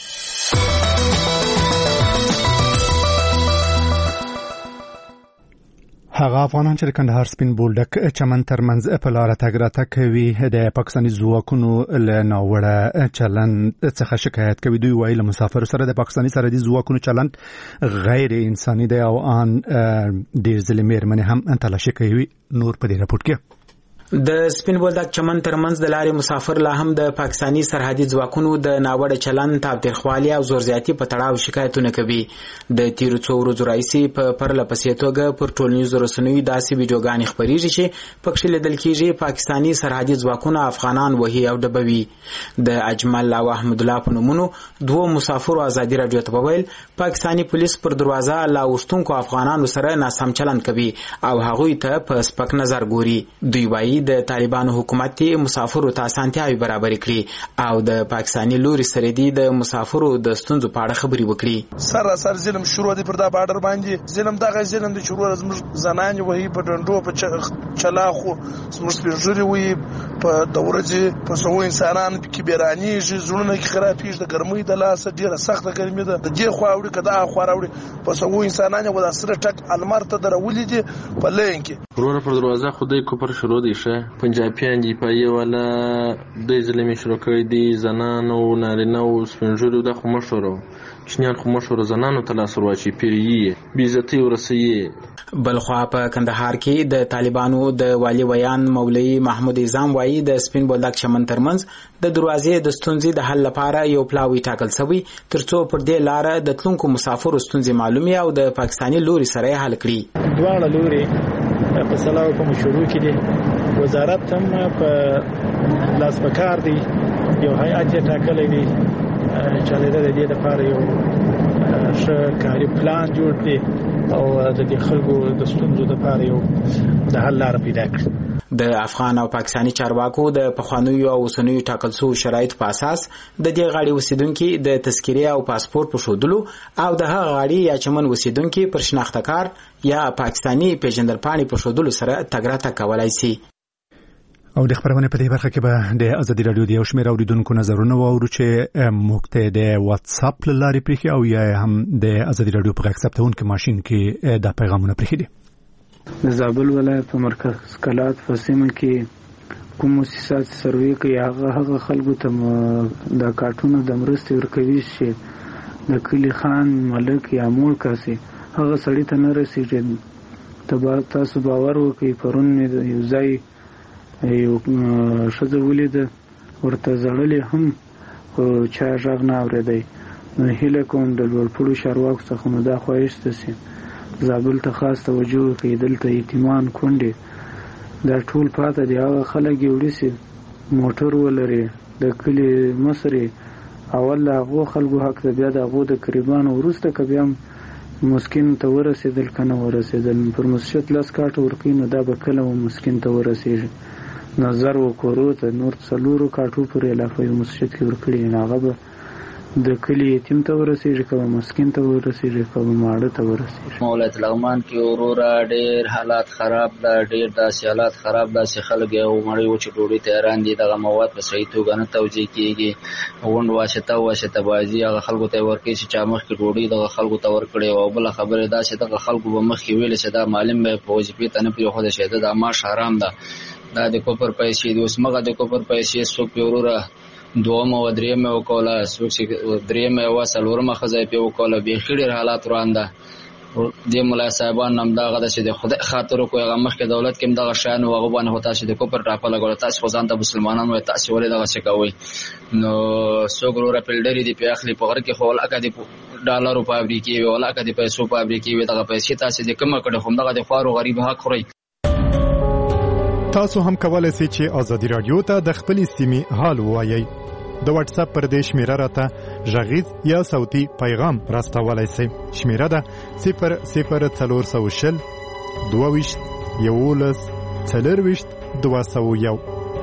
هغه افغانان چې د کندهار سپین بولدک چمن ترمنځ په لاره تګ راتګ کوي د پاکستاني ځواکونو له ناوړه چلند څخه شکایت کوي. دوی وایي له مسافرو سره د پاکستاني سرحدي ځواکونو چلند غیر انساني دی او ان ډېر ځلې مېرمنې هم تلاشي کوي. نور په دې راپورټ کې
د سپین بولدک چمن ترمنځ د لارې مسافر لا هم د پاکستاني سرحدي ځواکونو د ناوړه چلند تاوتریخوالي او زور زیاتي په تړاو شکایتونه کوي. د تیرو څو ورځو راهیسې په پرله پسې توګه پر ټولنیزو رسنیو داسې ویډیوګانې خپرېږي چې پکښې لیدل کېږي پاکستاني سرحدي ځواکونه افغانان وهي او ډبوي. د اجمل او احمد الله په نومونو دوه مسافرو ازادي راډیو ته وویل پاکستاني پولیس پر دروازه لا اوښتونکو افغانانو سره ناسم چلند کوي او هغوی ته په سپک نظر ګوري. دوی وایي د طالبانو حکومت مسافرو ته اسانتیاوې برابر کړي او د پاکستاني لوري سره د مسافرو د ستونزو په اړه خبرې وکړي.
سراسر ظلم شروع دی پر دا بارډر باندې. ظلم دغه ظلم دی چې ورور زموږ زنانې وهي په ډنډو په چلاخو زموږ سپینږیري وهي په د ورځې په څو انسانان کې بیرانیږي زړونه کې خرابېږي د ګرمۍ د لاسه ډېره سخته ګرمي ده. د دې خوا اوړي که دا خوا راوړي په څو انسانان یې ودا سره ټک المار ته درولي دي په لین کې
ورور پر دروازه خدای کوپر شروع دی شه پنجابیان دی پای ولا د ظلمي شروع کړی دي زنانو نارینه او سپینږیرو د خمشورو چنيان خمشورو زنانو ته لاس ورواچي پیری بیزتی ورسي.
بلخوا په کندهار کې د طالبانو د والی ویان مولوی محمود اعظم وایي د سپین بولدک چمن ترمنځ د دروازې د ستونزې د حل لپاره یو پلاوی ټاکل شوی ترڅو پر دې لار د تلونکو مسافرو ستونزې معلومي او د پاکستاني لوري سره حل کړي.
دواړه لوري په سلاو په مشورو کې دي. وزارت هم په لاس پکار دی یو هیئت ټاکلی دی چې د دې لپاره یو ښه کاري پلان جوړ دی او د دې خلکو د ستونزو لپاره یو د حل لار پیدا کړي.
د افغان او پاکستاني چارواکو د پخوانیو او اوسنیو ټاکل شویو شرایطو په اساس د دې غاړې اوسیدونکي د تذکرې او پاسپورت په ښودلو او د هغه غاړې یا چمن اوسیدونکي پر شناخته کار یا پاکستاني پیژندپاڼې په ښودلو سره تګ راتګ کولی شي.
او د خبرونه په دې برخه کې به د ازادي رادیو د یو شمېر اوریدونکو نظرونه واورو چې موږ ته د واتس اپ له لارې پرېښي او یا هم د ازادي رادیو په غږ ثبتونکي ماشین کې دا پیغامونه پرېښي دي.
د زابل ولایت په مرکز کلات په سیمه کې کوم مؤسسات سروې کوي هغه خلکو ته د کارټونو د مرستې ورکوي چې د کلی خان ملک یا مور کاسي هغه سړی ته نه رسیږي. تاسو باور وکړئ پرون یو ځای یو ښځه ولیده ورته زړلې هم خو چا غږ نه اورېدی. نو هیله کوم د لوړپوړو چارواکو څخه نو دا خواهش ته سي زابل ته خاص توجه وکړي. دلته یتیمان کونډې دا ټول پاته دي. هغه خلک یې وړي سي موټر ولري د کلي مصري اول هغو خلکو حق ته بیا د هغو د قریبانو وروسته که بیا هم مسکین ته ورسېدل که نه ورسېدل پر مسجد لاس کاټه ورکوي نو دا به کله و مسکین ته ورسېږي. نظر و کورو ته نور څلورو کاټو پورې علافه یو مسجد کې ورکړي هغه به د کلي یتیم ته ورسېږي که به مسکین ته ورسېږي که به ماړه ته ورسېږي.
ولایت لغمان کې وروره ډېر حالات خراب ده. ډېر داسې حالات خراب داسې خلک یو مړۍ وچې ډوډۍ ته حیران دي. دغه مواد په صحیح توګه نه توزیع کېږي. غونډ واسطه بازي هغه خلکو ته یې ورکوي چې چا مخکې ډوډۍ دغه خلکو ته ورکړې او بله خبره دا چې دغه خلکو به مخکې ویلې چې دا معلم به په وظیفې ته نه پرېښودی چې دا معاش حرام ده دا د کوپر پیسې دي. اوس مغه د کوپر پیسې څوک پې وروره دومه و درېیمه وکوله څوک چې درېیمه یوه څلورمه ښځه یې پې وکوله. بیخي ډېر حالات روان ده. دې ملا صاحبان هم دغه ده چې د خدای خاطر وکړو هغه مخکې دولت کې هم دغه شیان و هغه باندې خو تاسې د کوپر ټاپه لګوله تاسې خو ځان ته مسلمانان وایي تاسې ولې دغسې کوئ. نو څوک وروره فلډرې دي پې اخلي په غره کې خو ولکه د ډالرو فابریکې وي ولکه د پیسو فابریکې وي دغه پیسې تاسې د کمه کړې خو همدغه د خوارو غریب حق خورئ.
تاسو هم کولای شئ چې ازادي رادیو ته د خپلې سیمې حال ووایئ. د واتس اپ پر دې شمیره راته
غږیز یا صوتي پیغام راستولای شئ. شمیره ده 00420 22 11 40 201.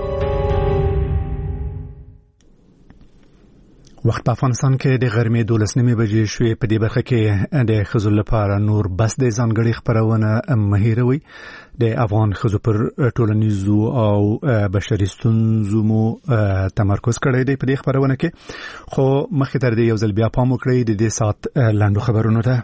وخت په افغانستان کې د غرمې 12 بجې شوې. په دې برخه کې د ښځو لپاره نور بس د ځانګړي خبرونه مهیروي. د افغان ښځو پر ټولنیزو او بشري ستونزو مو تمرکز کړی دی په دې خبرونه کې. خو مخکې تر دې یو ځل بیا پام وکړئ د دې ساعت لاندو خبرونو ته.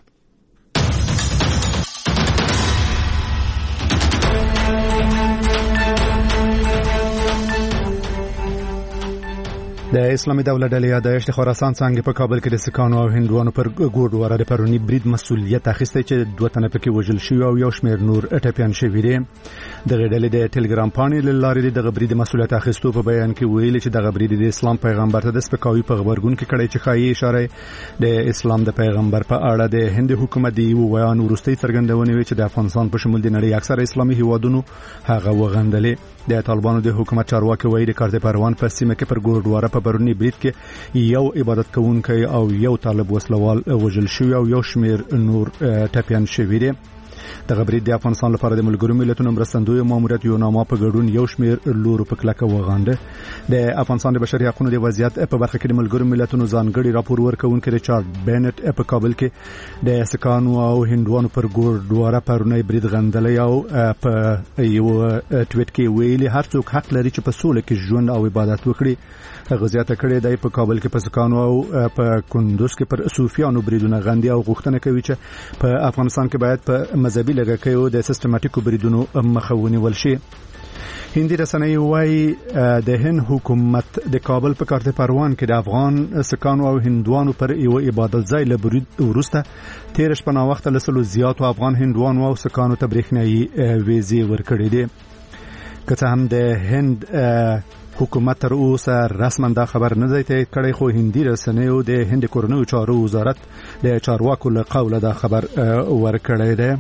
د اسلامي دولت ډلې یادښت خراسان څنګه په کابل کې د سکانو او هندوانو پر ګوډواره د پرونی برید مسؤلیت اخیسته چې 2 تنه پکې وژل شوی او یو شمېر نور ټپيان شوی دي. د غړډلې د ټلګرام پاڼې لارې د غبرید مسؤلیت اخیستو په بیان کې ویلي چې د غبرید د اسلام پیغمبر ته د سپکاوي په خبرګون کې کړي چې خایي اشاره د اسلام د پیغمبر په اړه د هند حکومت دی ویان ورستۍ څرګندونه وی چې د افغانستان په شمول د نړۍ اکثر اسلامي هیوادونو هغه وغندلې. د طالبانو د حکومت چارواکي وایي د کارت پروان په سیمه کې پر ګوډواره په برونی برید کې یو عبادت کوونکی او یو طالب وسلوال وژل شوی او یو شمېر نور ټپيان شوی دي. د غبرید د افغانستان لپاره د ملګرو ملتونو مرستندوی ماموریت یو نامه په ګډون یو شمېر لورو په کلکه وغانده. د افغانستان د بشري حقوقو د وضعیت په برخه کې د ملګرو ملتونو ځانګړي راپور ورکوونکی ریچارډ بینټ په کابل کې د سکانو او هندوانو پر ګوډواره پرونی برید غندلې او په یو ټویټ کې ویلي هر څوک حق لري چې په سوله کې ژوند او عبادت وکړي. غزیاته کړې دی په کابل کې په سکانو او په کندوز کې پر صوفیانو بریدونه غندي او غوښتنه کوي چې په افغانستان کې باید په مذهبي لږکیو د سیستماتیکو بریدونو مخه ونیول شي. هندي رسنۍ وايي د هند حکومت د کابل په کارت پروان کې د افغان سکانو او هندوانو پر یو عبادت ځای له برید وروسته 13 شپه نا وخت له سلو زیاتو افغان هندوانو او سکانو ته برېښنايي ویزې ورکړې دي. که څه هم د هند حکومت تر اوسه رسما دا خبر نه دی تایید کړی خو هندي رسنیو د هند کورنیو چارو وزارت د چارواکو له قوله دا خبر ورکړی دی.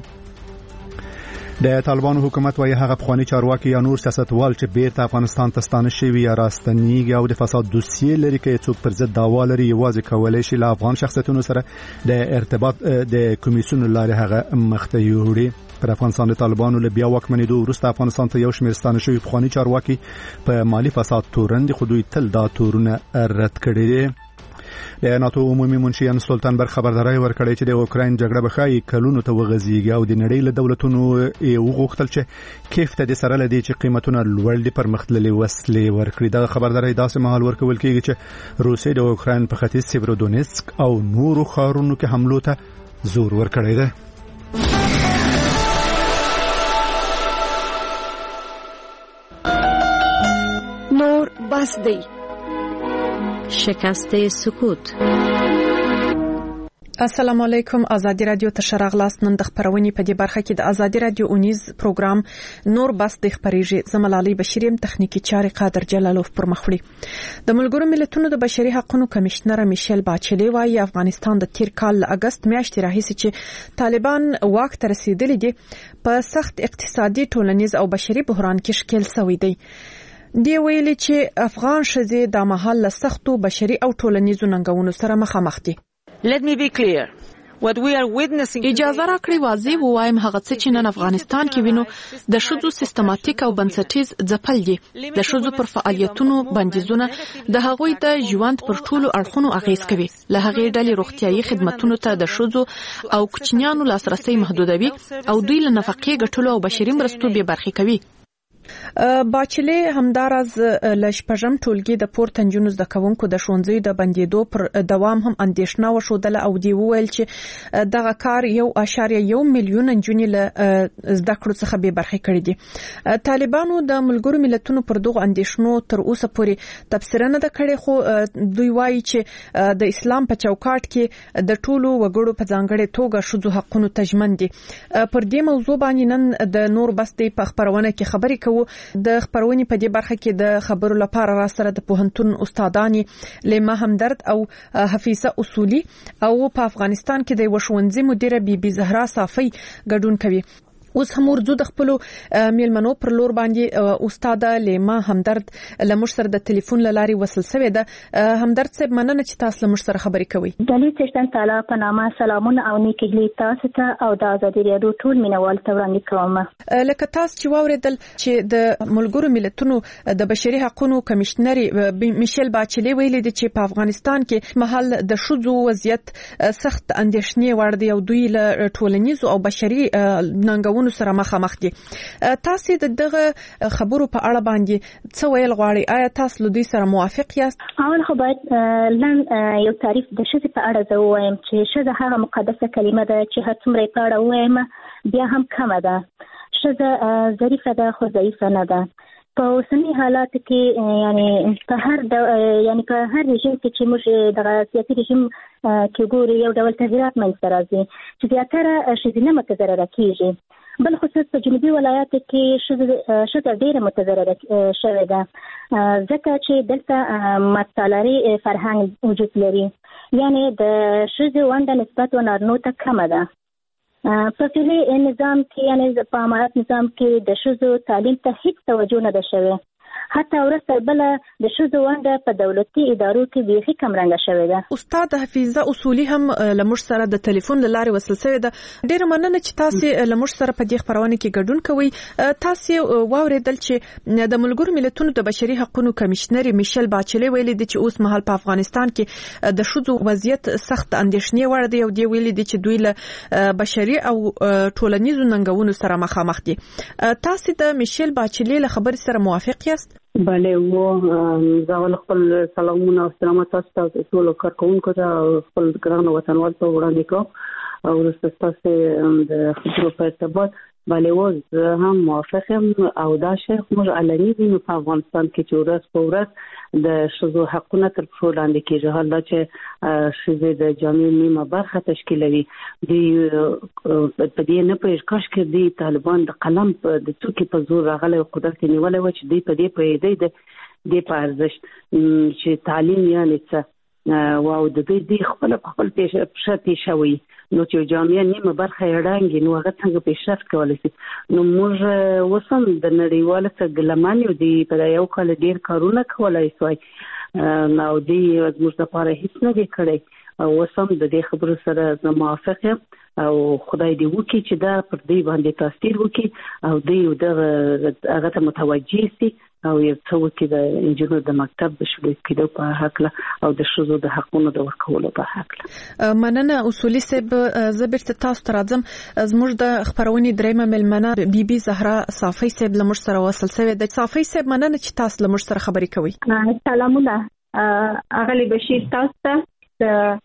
د طالبانو حکومت وايي هغه پخوانی چارواکي یا نور سیاستوال چې بیرته افغانستان ته ستانه شوي یا راستنیږي او د فساد دوسیې لري کې څوک پر ضد دعوا لري یوازې کولای شي له افغان شخصیتونو سره د ارتباط د کمیسیون لارې هغه مخته یوړي. پر افغانستان د طالبانو له بیا واکمنېدو وروسته افغانستان ته یو شمېر ستانه شوي پخوانی چارواکي په مالی فساد تورن دي خو دوی تل دا تورونه رد کړي دي. د ناتو عمومي منشي ان سلطانبرګ خبرداري ورکړې چې د اوکراین جګړه به خای کلونو ته وغځيږي او د نړۍ له دولتونو یو غوښتل چې کیف ته د سره لدی چې قیمتونه لوړ دي پرمختللي وسلې ورکړي. دا خبرداري داسې مهال ورکول کېږي چې روسیې د اوکراین په ختیځ سیبرودونیسک او نورو ښارونو کې حملو ته زور ورکړی دی.
نور بس دی شکسته سکوت.
السلام علیکم. ازادي رادیو ته شراغلاست. نن د خبرونې په دې برخه کې د ازادي رادیو اونیز پروګرام نور بس د خبرېږي. زملالي بشیریم تخنیکی چاري قادر جلالوف پر مخوړي. د ملګرو ملتونو د بشري حقوقو کمشنر میشل باچلی وايي افغانستان د تیر کال اگست میاشتې راهیسې چې طالبان واک ته رسیدلي دي په سخت اقتصادي ټولنیز او بشري بحران کې ښکیل شوی دی. دی ویلي چې افغان ښځې د محل له سختو بشري او ټولنیزو ننګونو سره مخامخ دي. اجازه راکړئ واضح ووایم هغه څه چې نن افغانستان کې وینو د ښځو سیستماتیک او بنسټیز ځپل دي. د ښځو پر فعالیتونو بندیزونه د هغوی د ژوند پر ټولو اړخونو اغیز کوي. له هغې ډلې روغتیايي خدماتو ته د ښځو او کوچنیانو لاسرسي محدودوي او دوی له نفقې ګټلو او بشري مرستو بې برخې کوي. باچلی همدارز لشپږم ټولګي د پورته نجونو زده کوونکو د ښوونځي د بندیدو پر دوام هم اندېښنه وښودله او دی وویل چې دغه کار 1.1 میلیون نجونې له زده کړو څخه بې برخې کړي دي. طالبانو د ملګرو ملتونو پر دغه اندېښنو تر اوسه پورې تفسیر نه کړي خو دوی وایي چې د اسلام په چوکاټ کې د ټولو وګړو په ځانګړې توګه ښځو حقوقو ته ژمن دي. پر دې موضوع باندې نن د نور بس د خبرونه کې خبرې کوو. د خبرونې په دې برخه کې د خبرو لپاره را سره د پوهنتون استادانی لیما همدرد او حفیظه اصولی او په افغانستان کې د وښوونځي مدیره بی بی زهرا صافی ګډون کوي. اوس هم ورځو د خپل میلمنو پر لور باندې استاد لیما همدرد لمر سره د ټلیفون لاري وصل شوی ده. همدرد صاحب مننه چې تاسو لمر سره خبرې کوي.
د لیسټن تعالی په نامه سلامونه او نیکي تاسو ته او د ازادي رادیو ټول مینوال ته وړاندې کوم.
لکه تاسو چې واوریدل چې د ملګرو ملتونو د بشري حقوقو کمشنر میشل باچلی ویلي دي چې په افغانستان کې محل د شذو وضعیت سخت اندېښنې وړ دی او دوی له ټولنیزو او بشري ننګونو سره مخامخ دي. تاسو دغه خبرو په اړه باندې څه ویل غواړئ؟ آیا تاسو له دوی سره موافق یاست؟
اول خو باید لن یو تعریف د شذ په اړه زه وایم چې شذ هغه مقدسه کلمه ده چې هر څومره په اړه وایم بیا هم کمه ده. شذ ظریفه ده خو ضعیفه نه ده. په اوسني حالات کې یعنی په هر رژیم کې چې موږ د سیاسي رژیم کې ګورو یو ډول تغیرات منځته راځي چې زیاتره ښځینه متضرره کیږي. بل خصوص په جنوبي ولایاتو کې ښځه ډیره متضرره شوې ده ځکه چې دلته مطالعي فرهنګ وجود لري، یعنی د ښځې ونډه نسبت نارینوو ته کمه ده. په فعلي نظام کې یعنی په امارات نظام کې د ښځو تعلیم ته هیڅ توجه نه ده شوې. حتی ورسره بل د ښځو ونډه په دولتي ادارو کې بیخي کمرنګه شوې ده.
استاد حفیظه اصولي هم لمر سره د ټلیفون لارې وصل شوی ده. ډیره مننه چې تاسو لمر سره په دې خبرونه کې ګډون کوئ. تاسو واوریدل چې د ملګرو ملتونو د بشري حقوقو کمشنر میشل باچلی ویلي دي چې اوس مهال په افغانستان کې د ښځو وضعیت سخت اندېښنې وړ دی او دی ویلي دي چې دوی له بشري او ټولنیزو ننګونو سره مخامخ دي. تاسو د میشل باچلی له خبرې سره موافق یاست؟
بله زه خپل سلامونه او احترامات تاسو ته ټول کارکونکو ته خپل ګران وطنوال ته وړاندې کوم او وروسته تاسو د خبرو په ارتباط بله زه هم موافق یم او دا شی موږ علني وینو په افغانستان کې چې ورځ په ورځ د ښځو حقونه تر پښو لاندې کېږي. حال دا چې ښځې د جامعې نیمه برخه تشکیلوي دوی په دې نه پوهېږي کاشکې دوی طالبان د قلم د څوکې په زور راغلی او قدرت یې نیولی وه چې دوی په دې پوهېدی د په ارزښت چې تعلیم یعنې څه او د دوی خپل پښه تېشوي نو چې جامعه نیمه برخه یې ړنګي نو هغه څنګه پیشرفت کولی شي. نو موږ اوس هم د نړیواله څخه ګیلمن یو دوی په یو کال ډېر کارونه کولی سوای او دوی زموږ دپاره هېڅ نه دی کړی. اوس هم د دې خبرو سره زه موافق یم او خدای دې وکړي چې دا پر دوی باندې تاثیر وکړي او دوی هغه ته متوجه سي او یو څه وکړي د انجینر د مکتب د شروع کېدو په هکله او د ښځو د حقونو د ورکولو په هکله.
مننه اصولي صاحب. زه بیرته تاسو ته راځم. زموږ د خبرونې درېیمه میلمنه بیبي زهرا صافی صاحب له موږ سره وصل شوې ده. صافی صاحب مننه چې تاسو له موږ سره خبرې کوئ.
سلامونه اغلی بشیر تاسو ته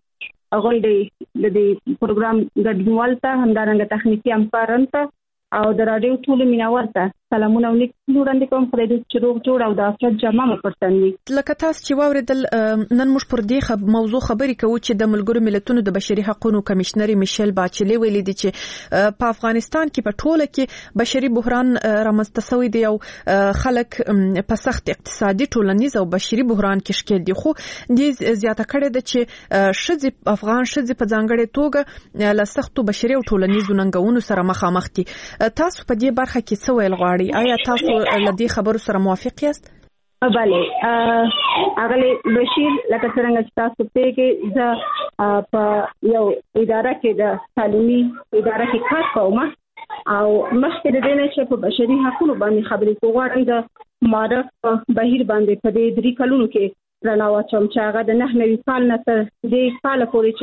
غونډې د دې پروګرام ګډونوال ته همدارنګه تخنیکی همکاران ته او د رادیو ټول مینوال ته سلامونه او نیک وړاندې کوم. خدای دې چې روغ جوړ او د عافیت جامه مو پرتن وي.
لکه تاسو چې واوریدل نن موږ پر دې موضوع خبرې کوو چې د ملګرو ملتونو د بشري حقوقو کمشنر میشل باچلی ویلي دي چې په افغانستان کې په ټوله کې بشري بحران رامنځته شوی دی او خلک په سخت اقتصادي ټولنیز او بشري بحران کې ښکېل دي. خو دې زیاته کړې ده چې افغان ښځې په ځانګړې توګه له سختو بشري او ټولنیزو ننګونو سره مخامخ دي. تاسو په دې برخه کې څه ویل غواړئ؟ آیا تاسو له دې خبرو سره موافق یاست؟
بله اغلی بشیر لکه څنګه چې تاسو پیږئ زه په یو اداره کې د تعلیمي اداره کې کار کوم او مخکې د دې نه چې په بشري حقوقو باندې خبرې کوم غواړم د معرف بهیر باندې په دې 3 کلونو کې رڼا واچوم چې هغه د 9 کال نه تر دې کال پورې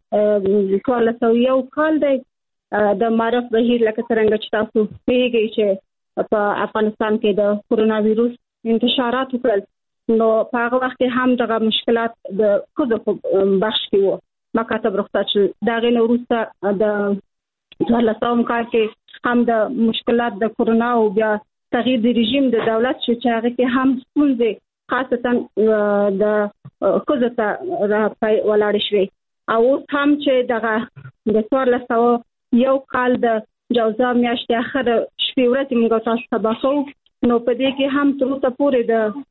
چې 1401 کال دی د معرف بهیر لکه څنګه چې تاسو پیږئ چې په افغانستان کې د کورونا وایروس انتشارات وکړل نو په هغه وخت کې هم دغه مشکلات د ښځو په بخش کې وو. مکاتب رخصت شول. د هغې نه وروسته د 1400 کال کې هم د مشکلات د کورونا او بیا تغییر د رژیم د دولت شو چې هغه کې هم ستونزې خاصتا د ښځو ته ولاړې شوې او اوس هم چې دغه د 1401 کال د جوزا میاشتې اخر شپې ورځې موږ تاسو ته بخو نو په دې کې هم تر اوسه پورې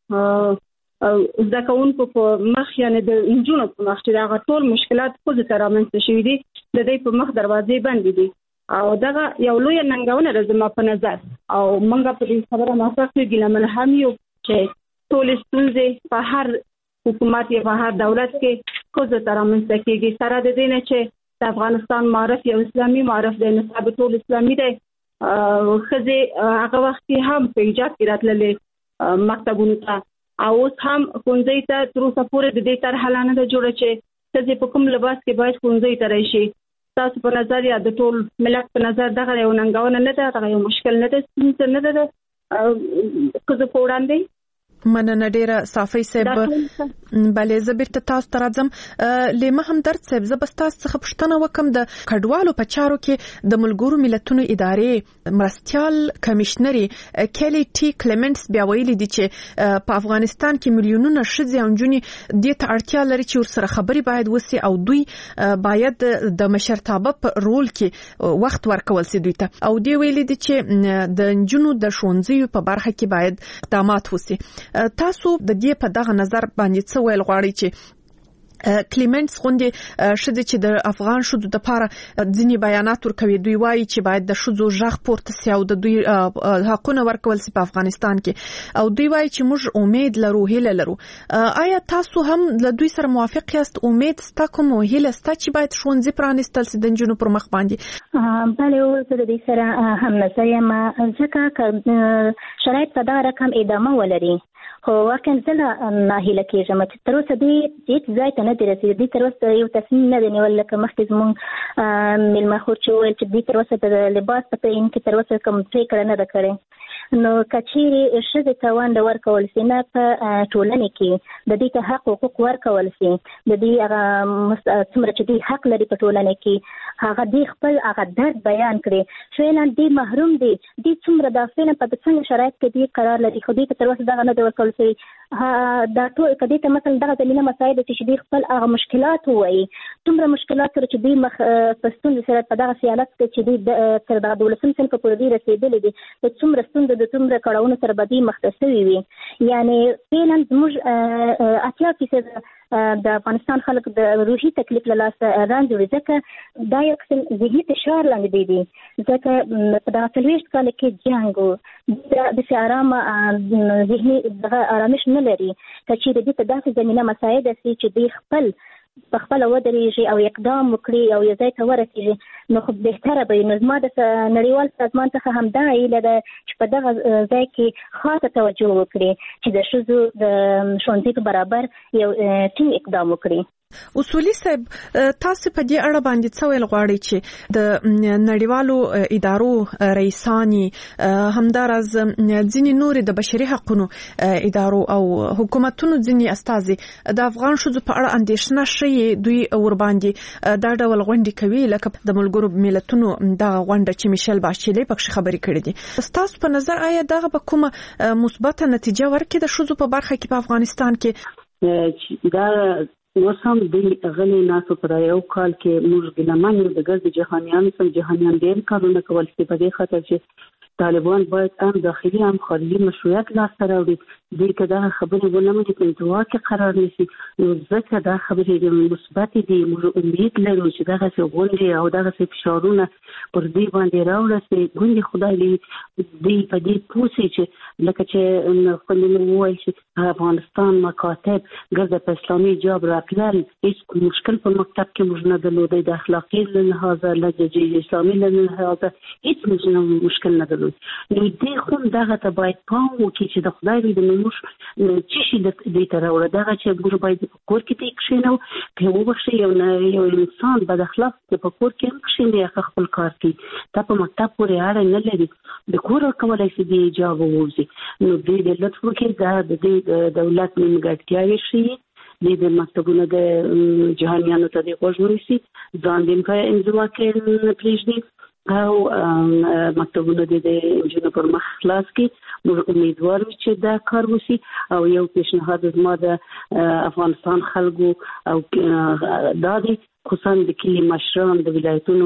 د زده کوونکو په مخ یعنی د نجونو په مخ چې هغه ټول مشکلات خو ته رامنځته شوي دي د دې په مخ دروازې بندې دي او دغه یو لوی ننګونه ده زما په نظر او موږ په دې خبره موافق یو ګیلمن هم یو چې ټول ستونزې په هر حکومت یا په هر دولت کې کوزه تر رامنځته کېږي سره د دې نه چې د افغانستان معرف یو اسلامي معرف دی نصاب ټول اسلامي دی خزه هغه وخت هم په ایجاد کې راتللې مکتبونو ته او اوس هم ښوونځي ته تر اوسه پورې د دې طرح نه ده جوړه چې څه په کوم لباس کې باید ښوونځي ته راشي. تاسو په نظر یا د ټول ملت په نظر دغه یو ننګونه نه ده، دغه یو مشکل نه ده، څه نه ده که زه په وړاندې
مننه ډیره صافی صاحب. بلې زه بیرته تاسو ته راځم. لیمه همدرد صاحب زه به تاسو څخه پوښتنه وکم د کډوالو په چارو کې د ملګرو ملتونو ادارې مرستيال کمشنري کلی ټي کلیمنټس بیا ویلي دي چې په افغانستان کې میلیونونه ښځې او نجونې د ته اړتیا لري چې ورسره خبري باید وسی او دوی باید د مشرتابه په رول کې وخت ورکول سي دوی ته او دی ویلي دي چې د نجونو د ښوونځیو په برخه کې باید اقدامات وسی. تاسو د دې په دغه نظر باندې څه ویل غواړئ چې کلیمنټس غونډه شته چې د افغان شودو د لپاره ځینی بیانات ورکوي دوی وایي چې باید د شودو ژغ پورته سي او د دوی حقونه ورکول سي په افغانستان کې او دوی وایي چې موږ امید لرو هیله لرو. آیا تاسو هم له دوی سره موافق یاست؟ امید ستا کوم هیله ستا چې باید ښوونځي پرانیستل سي د نجونو پر مخ باندې؟
بله زه د دې سره هم نظر یم ځکه شرایط په دغه رقم ادامه ولري خو واقعا زه ناهیله کېږم چې تر اوسه دې هېڅ ځای ته نه دي رسېدلي. تر اوسه یو تصمیم نه دی نیول لکه مخکې زموږ میلمه خور چې وویل چې دوی تر اوسه د لباس په تعین کې تر اوسه کوم پرېکړه نه ده کړې. نو که چیرې ښځې ته ونډه ورکول سي نه په ټولنې کې د دې ته حق حقوق ورکول سي د دې هغه څومره چې دوی حق لري په ټولنه کې هغه دوی خپل هغه درد بیان کړي فعلا دوی محروم دي دوی څومره دا فعلا په څنګه شرایط کې دوی قرار لري خو دوی ته تر اوسه دغه نه دی ورکول سي. دا ټول کدی ته مثلا دغه زمينه مسایل چې دوی خپل هغه مشکلات وایي څومره مشکلات سره چې دوی مخ پستون سره په دغه سیالت کې چې دوی تر دغه دولسم سن په پوره رسیدلې دي د څومره ستوند د څومره کړهونو سره بدی مختصوي وي. یعنی فعلا موږ اتیا کې د افغانستان خلک د روحي تکلیف له لاسه رانځي ځکه دا یو قسم ذهني فشار لاندې دي ځکه په دغه 40 کال کې جنګ د آرامه ذهني دغه آرامش نه لري چې د دې په داسې زمينه مساعد سي چې دوی خپل په خپل ودرېږي او اقدام وکړي او یو ځای ته ورسېږي نو خو بهتره به نو زما د نړیوال سازمان څخه هم دا هیله ده چې په دغه ځای کې خاصه توجه وکړي چې د ښځو د ښوونځي په برابر یو ټینګ اقدام وکړي.
اصولي صاحب تاسو په دې اړه باندې څه ویل غواړئ چې د نړیوالو ادارو رئیسانی همدارز ځینې نور د بشري حقوقو ادارو او حکومتونو ځینې استازي د افغان شذو په اړه اندېښنه شي دوی ور باندې دا ډول غونډې کوي لکه د ملګرو ملتونو دا غونډه چې میشل باشیلی پکې خبرې کړې دي. تاسو په نظر آیا دا به کومه مثبته نتیجه ورکړي د شذو په برخه کې په افغانستان کې؟
دا وسم د غلي ناسو پر یو کال کې موږ ګلمانو د ګرځي جهانيان سم جهانيان ډېر کارونه کول چې په دې خاطر چې طالبان باید هم داخلي هم خارجي مشروعیت لاسته راوړي دې کدا خبرې ولمه چې په انتوا کې قرار نیسي نو ځکه دا خبرې مثبت دي موږ امید لرو چې دا څه غونډې او دا څه فشارونه پر دې باندې راوړي ګوندې خدای دې په دې پوسي چې لکه چې خپل نو وایي چې افغانستان مکاتب ګرځي په اسلامي جاب راتلل هیڅ مشکل په مکتب کې موږ نه درلودي د اخلاقي لحاظ لږه اسلامي لحاظ هیڅ مشکل نه درلود نو دې خو دغه ته باید پام وکړي چې د خدای دې موږ چې شي د دې تر اور دغه چې موږ باید په کور کې دې کښینو په وبښي یو انسان بد اخلاق په کور کې کښیني خپل کار کوي دا په مکتب پورې اړه نه لري د کور کولای شي د جواب ووزي نو دې د لطف وکړي دا د دولت نیمګړتیاوي شي د مکتبونو د جهانيانو ته د غوښنوي سي ځان دې په انزوا کې پریږدي او مکتبونو د جنو پر مخ خلاص کې موږ امیدوار چې دا کار وشي او یو پیشنهاد زما د افغانستان خلکو او دادي خصوصا د کلی مشران د ولایتونو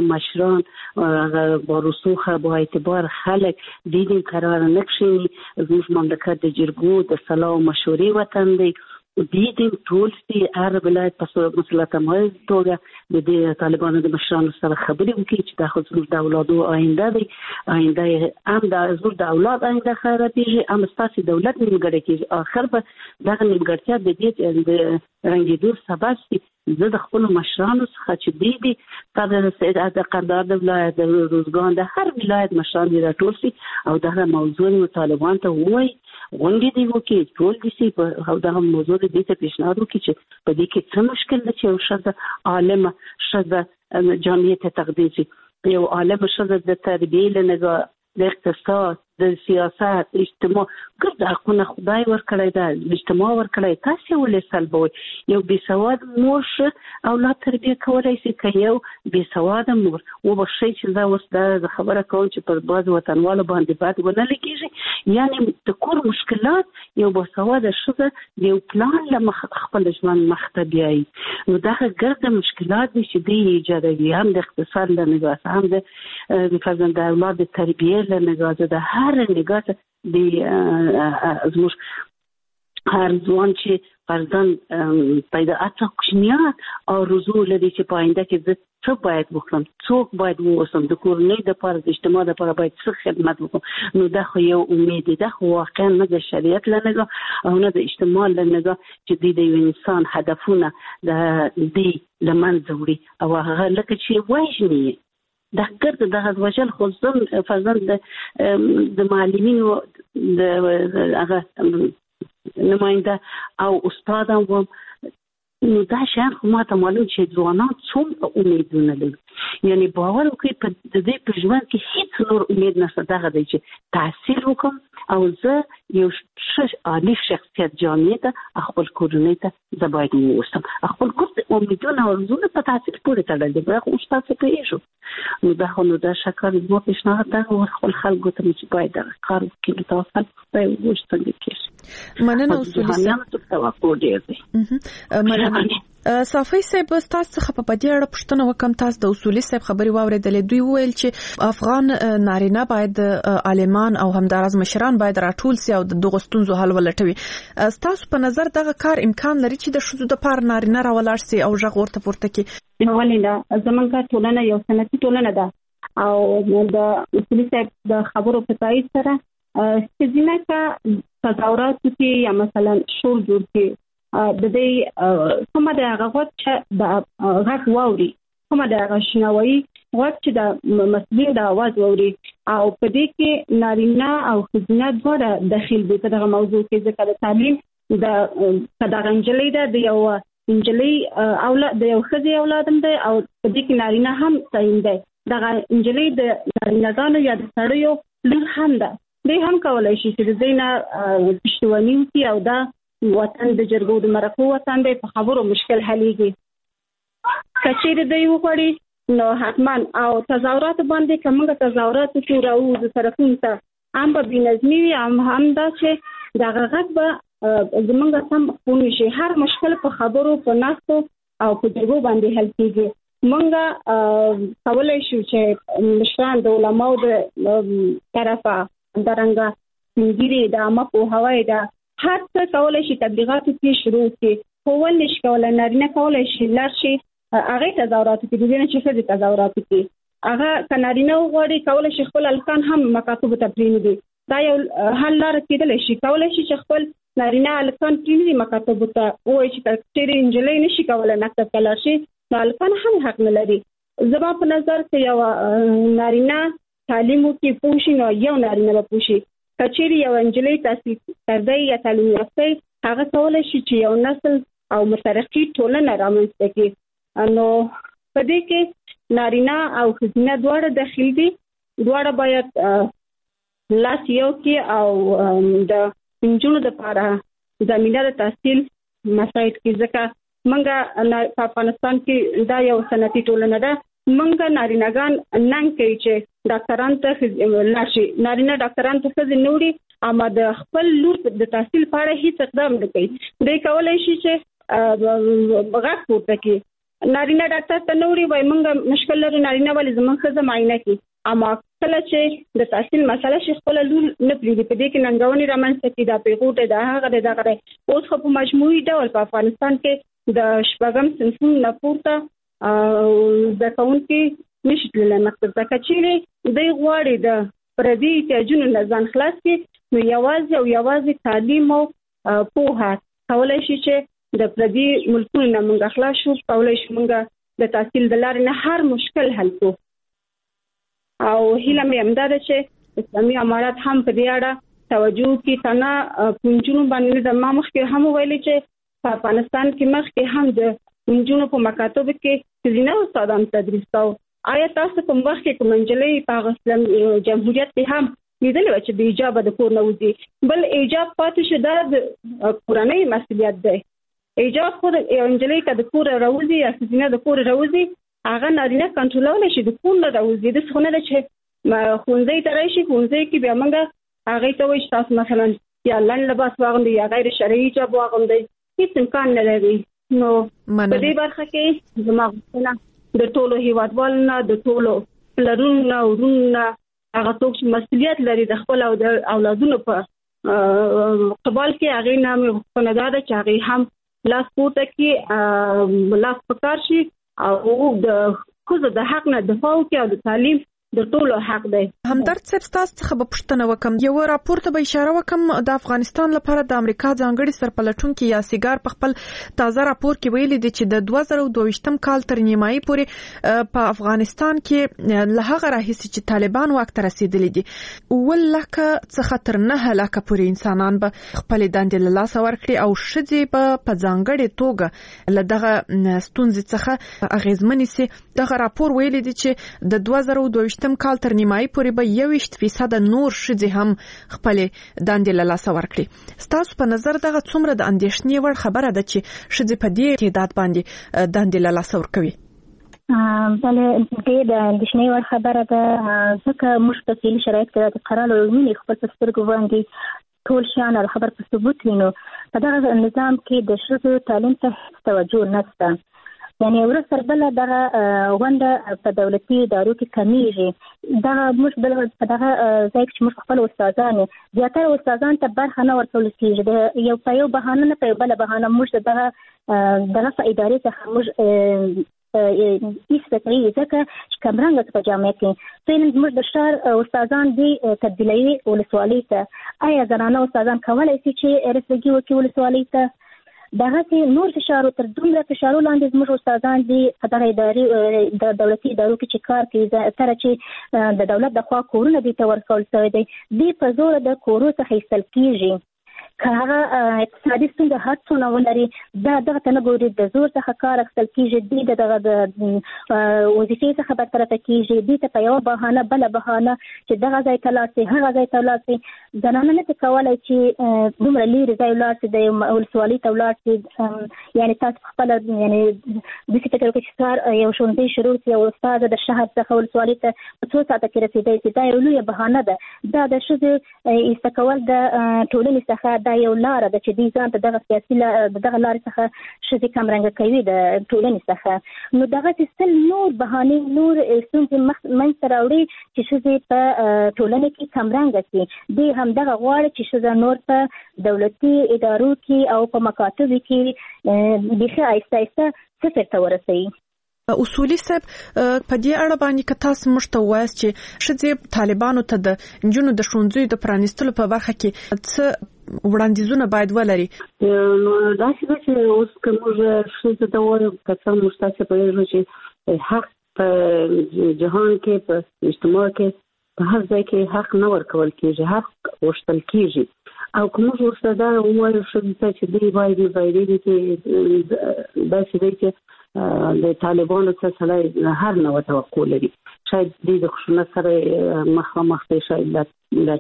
مشران باروسوخه با اعتبار خلک دیدین قرار نکشي زموږ مملکت د جرګو د صلاح او مشورې وطن دی دې ټول سي عرب ولایت په مسلطه مې توګه د طالبانو د مشرانو سره خبرې وکړي چې دا خو زموږ د اولادو آینده دی، آینده هم د زموږ د اولاد آینده خرابېږي، هم ستاسو دولت نیمګړی کېږي. آخر به دغه نیمګړتیا د دې د رنګېدو سبب شي. زه د خپلو مشرانو څخه چې دی د قندهار د ولایت د روزګان د هر ولایت مشران دې راټول شي او دغه موضوع طالبان ته ووایي، غونډې دې وکړي، ټول دې شي او دغه موضوع دې ته پیشنهاد وکړي چې په دې کې څه مشکل ده چې یو ښځه عالمه ښځه جامعې ته تقدیم شي، یو عالمه ښځه د تربیې له نګاه د اقتصاد د سیاست اجتماع ګرد حقونه خدای ورکړی ده، اجتماع ورکړی، تاسو ولې سلبوي؟ یو بېسواد مور اولاد تربیه کولی شي که یو بېسواده مور؟ وبخښئ چې زه اوس دا خبره کوم چې پر بعضو وطنوالو باندې بد ونه لګېږي. یعنې د کور مشکلات یو بېسواده ښځه د یو پلان له مخه خپل ژوند مخته بیایي. نو دغه ګرده مشکلات دي چې دوی ایجادوي، هم د اقتصاد له نګاه، هم د فرزند اولاد د تربیې له نګاه، د هر نگاه د زموږ هر ځوان چې فرزند پیدا اته کوچنیان آرزو لري چې په آینده کې زه څه باید وکړم، څوک باید واوسم، د کورنۍ دپاره د اجتماع دپاره باید څه خدمت وکړم. نو دا خو یو امید دی، دا خو واقعا نه د شریعت له نګاه او نه د اجتماع له نګاه چې دوی د یو انسان هدفونه د دوی له منځه وړي او هغه لکه چې وژني. دا ګرد دغه وجل خو زم فرزند د معلمینو د هغه نماینده او استاد هم نو دا شان خو ماته معلوم چې ځوانان څومره امیدونه لري. یعنی باور وکړئ په دې په ژوند کې هیڅ نور امید نشته، دغه دی چې تحصیل وکړم او زه یو ښه عالي شخصیت جامعې ته خپل کورنۍ ته زه باید واوسم. خپل کور د امیدونه او ارزوونه په تحصیل پورې تړلی دی، بیا خو موږ تاسو پوهېږو. نو دا خو نو دا شکر زما پیشنهاد ده خپل خلکو ته چې باید دغه کار وکړي. نو توکل خدای وګوري څنګه کېږي.
مننه اصولي صاحب.
توقع ډېر دی.
مننه صافی صاحب. تاسو څخه په دې اړه پوښتنه وکم، تاسو د اصولي صاحب خبري واوریدلې، دوی وویل چې افغان نارینه باید عالمان او همدارز مشران باید راټول سي او د دغه ستونزو حل ولټوي. تاسو په نظر دغه کار امکان لري چې د ښځو د پاره نارینه راولاړ سي او غږ ورته پورته کړي؟
ولې زمونږ ټولنه یو سنتي ټولنه ده او د اصولي صاحب د خبرو په تایید سره چې ځینې کا تظاهرات کې یا مثلا شور جوړ کې د دې کومه د هغه چې د غږ واوري، کومه د هغه شنوایي غږ چې د مسؤلین د आवाज واوري او په دې کې نارینه او ښځینه دواړه داخل دي په دغه موضوع کې، ځکه د تعلیم د دغه انجلۍ د یو انجلۍ اولاد د یو ښځې اولاد هم دی او په دې کې نارینه هم تعین دی. دغه انجلۍ د نارینه‌ګانو یا د سړیو لور هم ده، دوی هم کولی شي چې د دوی نه پښتوني وکړي او دا وطن د جرګو د مرکو وطن دی، په خبرو مشکل حلیږي. که چیرې دوی وغواړي نو حتما او تظاهرات باندې که موږ تظاهرات وکړو راوځو طرفونو ته هم به بېنظمي وي هم دا چې دغه غږ به زموږ سم خپور شي. هر مشکل په خبرو په ناستو او په جرګو باندې حل کېږي. موږ کولی شو چې مشران د علماو د طرفه همدارنګه سپین ږیري د عامه پوهاوی ده هر څه کولی شي تبلیغاتو کې شروع کړي، خو ولې نشي کولی نارینه کولی شي لاړ شي هغې تظاهراتو کې، د دې نه چې ښځې تظاهراتو کې هغه که نارینه وغواړي کولی شي خپل هلکان هم مکاتبو ته پرېنږدي. دا یو حل لاره کېدلی شي، کولی شي چې خپل نارینه هلکان پرېنږدي مکاتبو ته، ووایي چې که چېرې نجلۍ نشي کولی مکتب ته لاړ شي نو هلکان هم حق نه لري. زما په نظر که یو نارینه تعلیم وکړي پوه شي نو یو نارینه به پوه شي. که چیرې یو انجلۍ تحصیل کرده یا تعلیم یافته هغه کولی شي چې یو نسل او مترقي ټولنه رامنځته کړي. نو په دې کې نارینه او ښځینه دواړه داخل دي، دواړه باید لاس یو کړي او د نجونو دپاره زمینه د تحصیل مساعد کړي، ځکه موږ په افغانستان کې دا یو صنعتي ټولنه ده. موږ نارینه‌ګان ننګ کوي چې ډاکټران ته لاړ شي، نارینه ډاکټران ته ښځې نه وړي اما د خپل لور د تحصیل په اړه هیڅ اقدام نه کوي. دوی کولی شي چې غږ پورته کړي، نارینه ډاکټر ته نه وړي، وایي موږ مشکل لرو، نارینه ولې زموږ ښځه معاینه کړي. اما کله چې د تحصیل مسله شي خپل لور نه پریږدي په دې کې ننګونې رامنځته کړي دا پیغوټه د هغه دغه اوس خو په مجموعي ډول په افغانستان کې د شپږم صنفونو نه پورته د کونکي نشي تللی مکتب ته کچېرې د غواړي د پردي احتیاجونو نه ځان خلاص کړي نو یوازې تعلیم او پوهه کولای شي چې د پردي ملکونو نه موږ خلاص شو کولای شو موږ د تحصیل د لارې نه هر مشکل حل کو او هیله مې همدا ده چې اسلامي امارات هم په دې اړه توجه کوي تنه پنځونو باندې د ما مخکې هم ویلي چې په افغانستان کې مخکې هم د پنځونو په مکاتبو کې ځینې استادان تدریس کاوه آیا تاسو کوم وخت کې کوم انجلۍ په اسلام جمهوریت کې هم لیدلې چې د ایجاب د کور نه وځي بل ایجاب پاتې شو د کورنۍ مسؤلیت دی ایجاب خو د انجلۍ کا د کور راوځي یا ځینې د کور راوځي هغه نارینه کنټرولول شي د کور نه راوځي د څونه د چې خونځي ته راشي خونځي کې بیا موږ هغه ته وایي تاسو مثلا یا لن لباس واغوندي یا غیر شرعي حجاب واغوندي هیڅ امکان نه لري نو په دې برخه کې زموږ د ټولو هیوادوالو د ټولو پلرونو ورونو هغه څوک چې مسؤلیت لري د خپل او د اولادونو په مقابل کې هغه نامه خپلدار چې هغه هم لاس پورته کې لاس پکار شي او د خود د حق نه دفاع کوي او د تعلیم د ټولو حق دی.
همدرد صاحب تاسو څخه به پوښتنه وکم یو راپور ته به اشاره وکم د افغانستان لپاره د امریکا ځانګړي سرپلټونکو یا سیګار په خپل تازه راپور کې ویلي دي چې د 2022م کال تر نیمایي پورې په افغانستان کې له هغه راهیسې چې طالبان واک ته رسیدلي دي ولکه څخه تر 9 لکه پورې انسانان به خپل دندې له لاسه ورکړي او شذې په ځانګړي توګه له دغه ستونزې څخه اغیزمنې سي. دغه راپور ویلي دي چې د 2022 کال تر نیمایي پورې به 21% نور شذې هم خپل دندې له لاسه ورکړي. ستاسو په نظر دغه څومره د اندېښنې وړ خبره ده چې شذې په دې تعداد باندې دندې له لاسه ورکوي؟
بله دې د اندېښنې وړ خبره ده ځکه موږ په فعلي شرایط کې د قرار ویني خپل په سترګو باندې ټول شیان او خبر په ثبوت وینو په دغه نظام کې د ښځو تعلیم ته توجه نشته یعنی ورسره بل دغه ونده په دولتي ادارو کې کمیږي دغه موږ بل په دغه ځای کې موږ خپل استادان زیاتره استادان ته برخه نه ورکول کېږي د یو په یو بهانه نه په بل بهانه موږ دغه ادارې څخه موږ ایستري ځکه چې کمرنګ په جامعه کې څنګه موږ د شهر استادان دي تبدیلي ولسوالۍ ته آیا زنانه استادان کولای شي چې رسېږي وکي ولسوالۍ ته دغه چې نور فشار تر دومره فشارو لاندې زموږ استادان دي په دغه ادارې د دولتي ادارو کې چې کار کوي تر چې د دولت د خوا کورونه دي ته ورکول شوی دی دې په زور د کورو څخه ایستل کېږي که هغه اقتصادي ستونزه هر څونه ولري دغه ته نه ګوري د زور څخه کار اخیستل کېږي دې دغه د وظیفې څخه برطرفه کېږي دې ته په یوه بهانه بله بهانه چې دغه ځای ته لاړ شي هغه ځای ته ولاړ شي زنانه نه شي کولی چې دومره لیرې ځای ولاړ شي د ولسوالۍ ته ولاړ شي یعنې تاسو خپله یعنې داسې فکر وکړئ چې سهار یو ښوونځی شروع شي یو استاده د شهر څخه ولسوالۍ ته په څو ساعته کې رسېدی شي دا یو لویه بهانه ده دا د ښځې ایسته کول د ټولنې څخه دا یو لاره ده چې دوی ځان ته دغه سیاسي دغه لارې څخه ښځې کمرنګه کوي د ټولنې څخه نو دغسې سل نور بهانې نور ستونزې منځته راوړي چې ښځې په ټولنه کې کمرنګه کړي دوی همدغه غواړي چې ښځه نور په دولتي ادارو کې او په مکاتبو کې بیخي آهسته آهسته صفر ته ورسوي.
اصولي صاحب په دې اړه باندې که تاسو موږ ته ووایاست چې ښځې طالبانو ته د نجونو د ښوونځیو د پرانیستلو په برخه کې څه وړاندیزونه باید ولري؟
نو داسې ده چې اوس که موږ ښځو ته ووایو که څه موږ تاسې پوهېږو چې حق په جهان کې په اجتماع کې په هر ځای کې حق نه ورکول کېږي حق غوښتل کېږي او که موږ ورته دا ووایو ښځو ته چې دوی باید چې داسې دی چې د طالبانو څخه سړی هر نوع توقع لري شاید دوی د خشونت سره مخامخ دی شاید د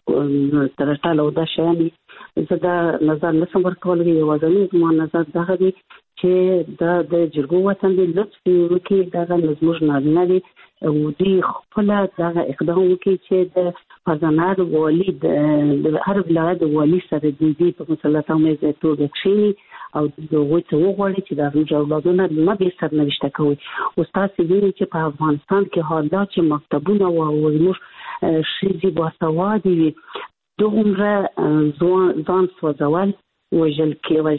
ټال او دا شیان زه دا نظر نشم ورکولی یوازینی زما نظر دغه دی چې دا د جرګو وطن دی لطف وکړي دغه زموږ نارینه دي او دوی خپله دغه اقدام وکړي چې د فرزانه د والي د هر ولایت د والي سره دوی په مسلط او میزه توګه کښېني او دوی ته وغواړي چې د روج اولادونه نه به سرنوشت کوي. او تاسو وینئ چې په افغانستان کې حالات چې مکتبونه او زموږ شیزي باسوادي وي دومره ځان سوځول وژل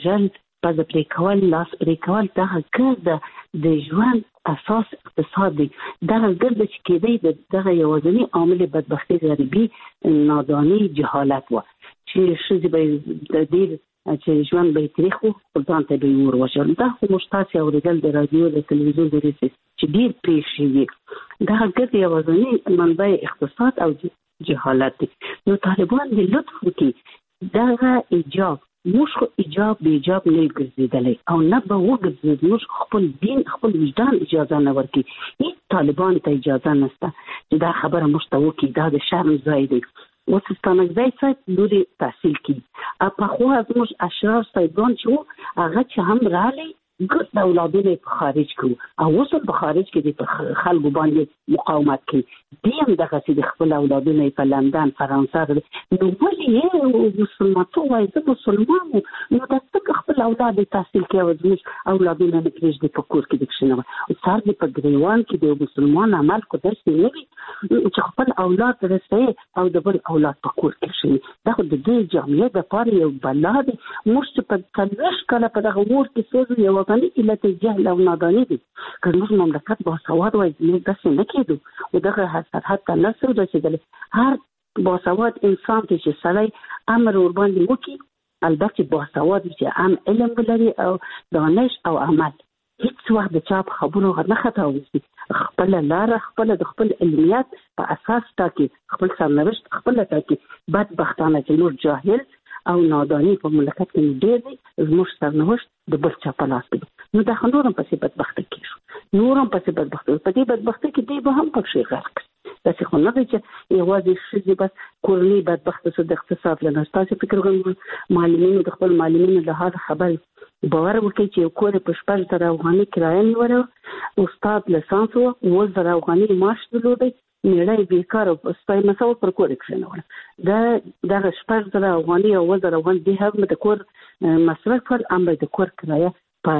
پز پرې کول لاس پرې کول دغه ګرده د ژوند اساس اقتصاد دی. دغه ګرده چې کېدی دغه یوازینی عامل بدبختي غریبي نادانی جهالت و چې ښځې به د دې چې ژوند به یې تریخ و ځان ته به یې اور وژل. دا خو موږ تاسې اورېدل د رادیو د تلویزیون د ریسې چې ډېر پېښ شوي دغه ګرد یوازینی منبع اقتصاد او جهالت دی. نو طالبان د لطف وکړي دغه ایجاب موږ خو ایجاب به ایجاب نه ګرځېدلی او نه به وګرځېد. موږ خپل دین خپل وجدان اجازه نه ورکړي. هیڅ طالبان ته اجازه نشته چې دا خبره موږ ته وکړي. دا د شرم ځای دی. اوس ستانکزی صاحب لورې تحصیل کړي. پخوا زموږ اشرار صاحبان چې وو هغه چې هم راغلی ګرد اولادونه په خارج کړو او اوس په خارج کې د خلکو باندې مقاومت کوي. دې هم دغسې د خپل اولادونه په لندن فرانسه نو ولې یې مسلمان ته وایي زه مسلمان یم نو دا څنګه خپل اولاد تحصیل کوي او زموږ اولادونه نه پرېږدي په کور کې د کښېنوي. سر دې په ګریوان کې د مسلمان عمل خو داسې نه وي چې خپل اولاد رسوي او د بل اولاد په کور کې کښېني. دا خو د دې جامعې دپاره یو بلا دی. موږ چې په 40 کاله په دغه اور کې سوځو یو وطني علت جهل او ناداني دي. که زموږ مملکت باسواد وای موږ داسې نه کېدو او دغه سرحد ته نه سو رسېدلی. هر باسواد انسان چې سړی امر ورباندې وکړي البته باسواد چې هم علم ولري او دانش او عمل هیڅ وخت د چا په خبرو نه خطا وځي. خپله لاره خپله د خپل علمیت په اساس ټاکي خپل سرنوشت خپله ټاکي. بدبختانه چې موږ جاهل او نادانی په مملکت کې ډېر دی زموږ سرنوشت د بل چا په لاس کې دی. نو دا خو نور هم پسې بدبخته کېږو په دې بدبختۍ کې دی به هم پکښې غرق. داسې خو نه دی چې یوازې ښځې بس کورنۍ بدبخته شو د اقتصاد له نشته. تاسې فکر کوئ معلمینو د خپل معلمینو له حاله خبر باور وکړئ چې یو کور یې په 6,000 افغانۍ کرایه نیولې وه. استاد لیسانس و 10,000 افغانۍ معاش درلودی. میړه یې بیکاره سپی مسه پر کور یې کښېنوله. دغه 6,000 افغانۍ او 10,000 افغانۍ دې هم د کور مصرف کړل هم به د کور کرایه په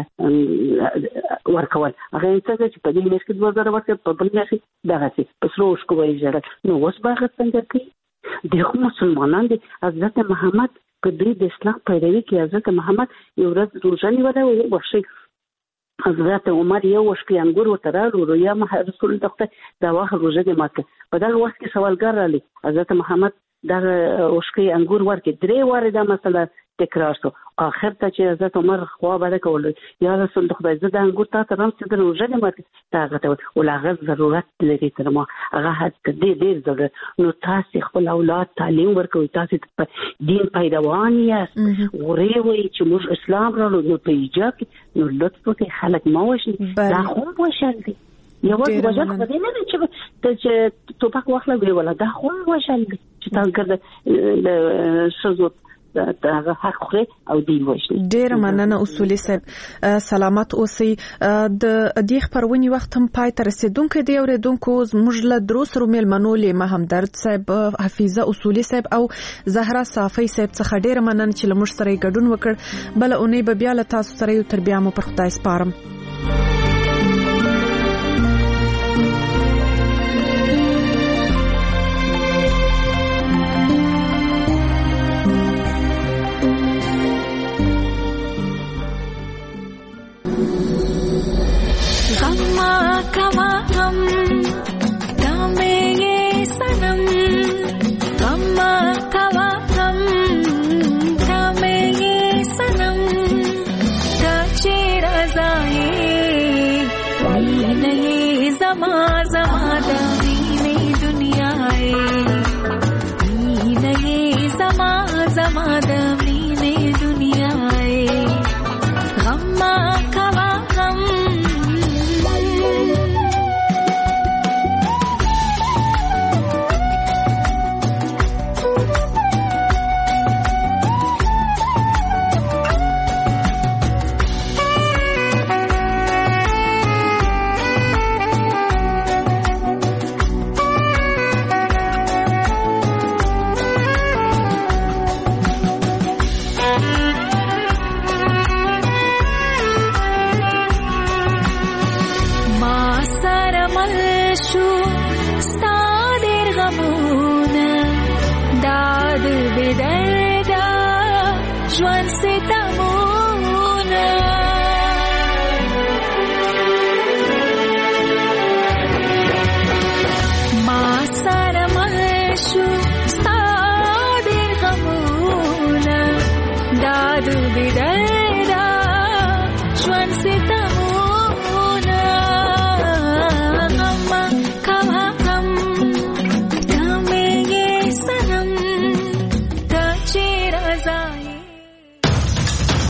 ورکول. هغه څنګه چې په دې میاشت کې 2,000 ورکړل په بل میاشت دغسې په سرو اوښکو به یې ژړل. نو اوس به هغه څنګه کوي؟ دی خو مسلمانان دي. حضرت محمد په دوی د اسلام پیروي کې حضرت محمد یو ورځ روژه نیوله او وښي حضرت عمر یو وشکې انګور ورته راوړو یا رسول الله ته دا واخه روژه دې مات کړه. په دغه وخت کې سوالګر راغلی حضرت محمد دغه وشکې انګور ورکړي 3 واره دا مسله تکرار شو. آخر ته چې حضرت عمر خوا بده کول یا رسول خدای زه د انګور تا ته رم چې د روژه دې مات تا هغه ته ول هغه ضرورت لري تر ما هغه حد ډېر ضرورت. نو تاسې خپل اولاد تعلیم ورکوئ. تاسې دین پیروان یاست غورې وایي چې موږ اسلام راوړو نو په ایجاب کې نو لطف وکړئ خلک مه وژنئ. دا خو هم وژل دی. یوازې وژل خو دې نه دی چې توپک واخله ویې وله. دا خو هم وژل دی چې تاسو ګرده د ښځو دغه حق خوري او دی وژني.
ډېره مننه اصولي صاحب. سلامت اوسئ. د دې خبرونې وخت هم پای ته رسیدونکو دی. اوریدونکو زموږ له درو سرو میلمنو لیما همدرد صاحب حفیظه اصولي صاحب او زهرا صافی صاحب څخه ډېره مننه چې له موږ سره ګډون وکړ. بل اونۍ به بیا له تاسو سره یو تر بیا مو پر خدای سپارم.
شو ستا ډېر غمونه داد بدردا ژوند ستمونه ما سره مه شو ستا ډېر غمونه داد بدردا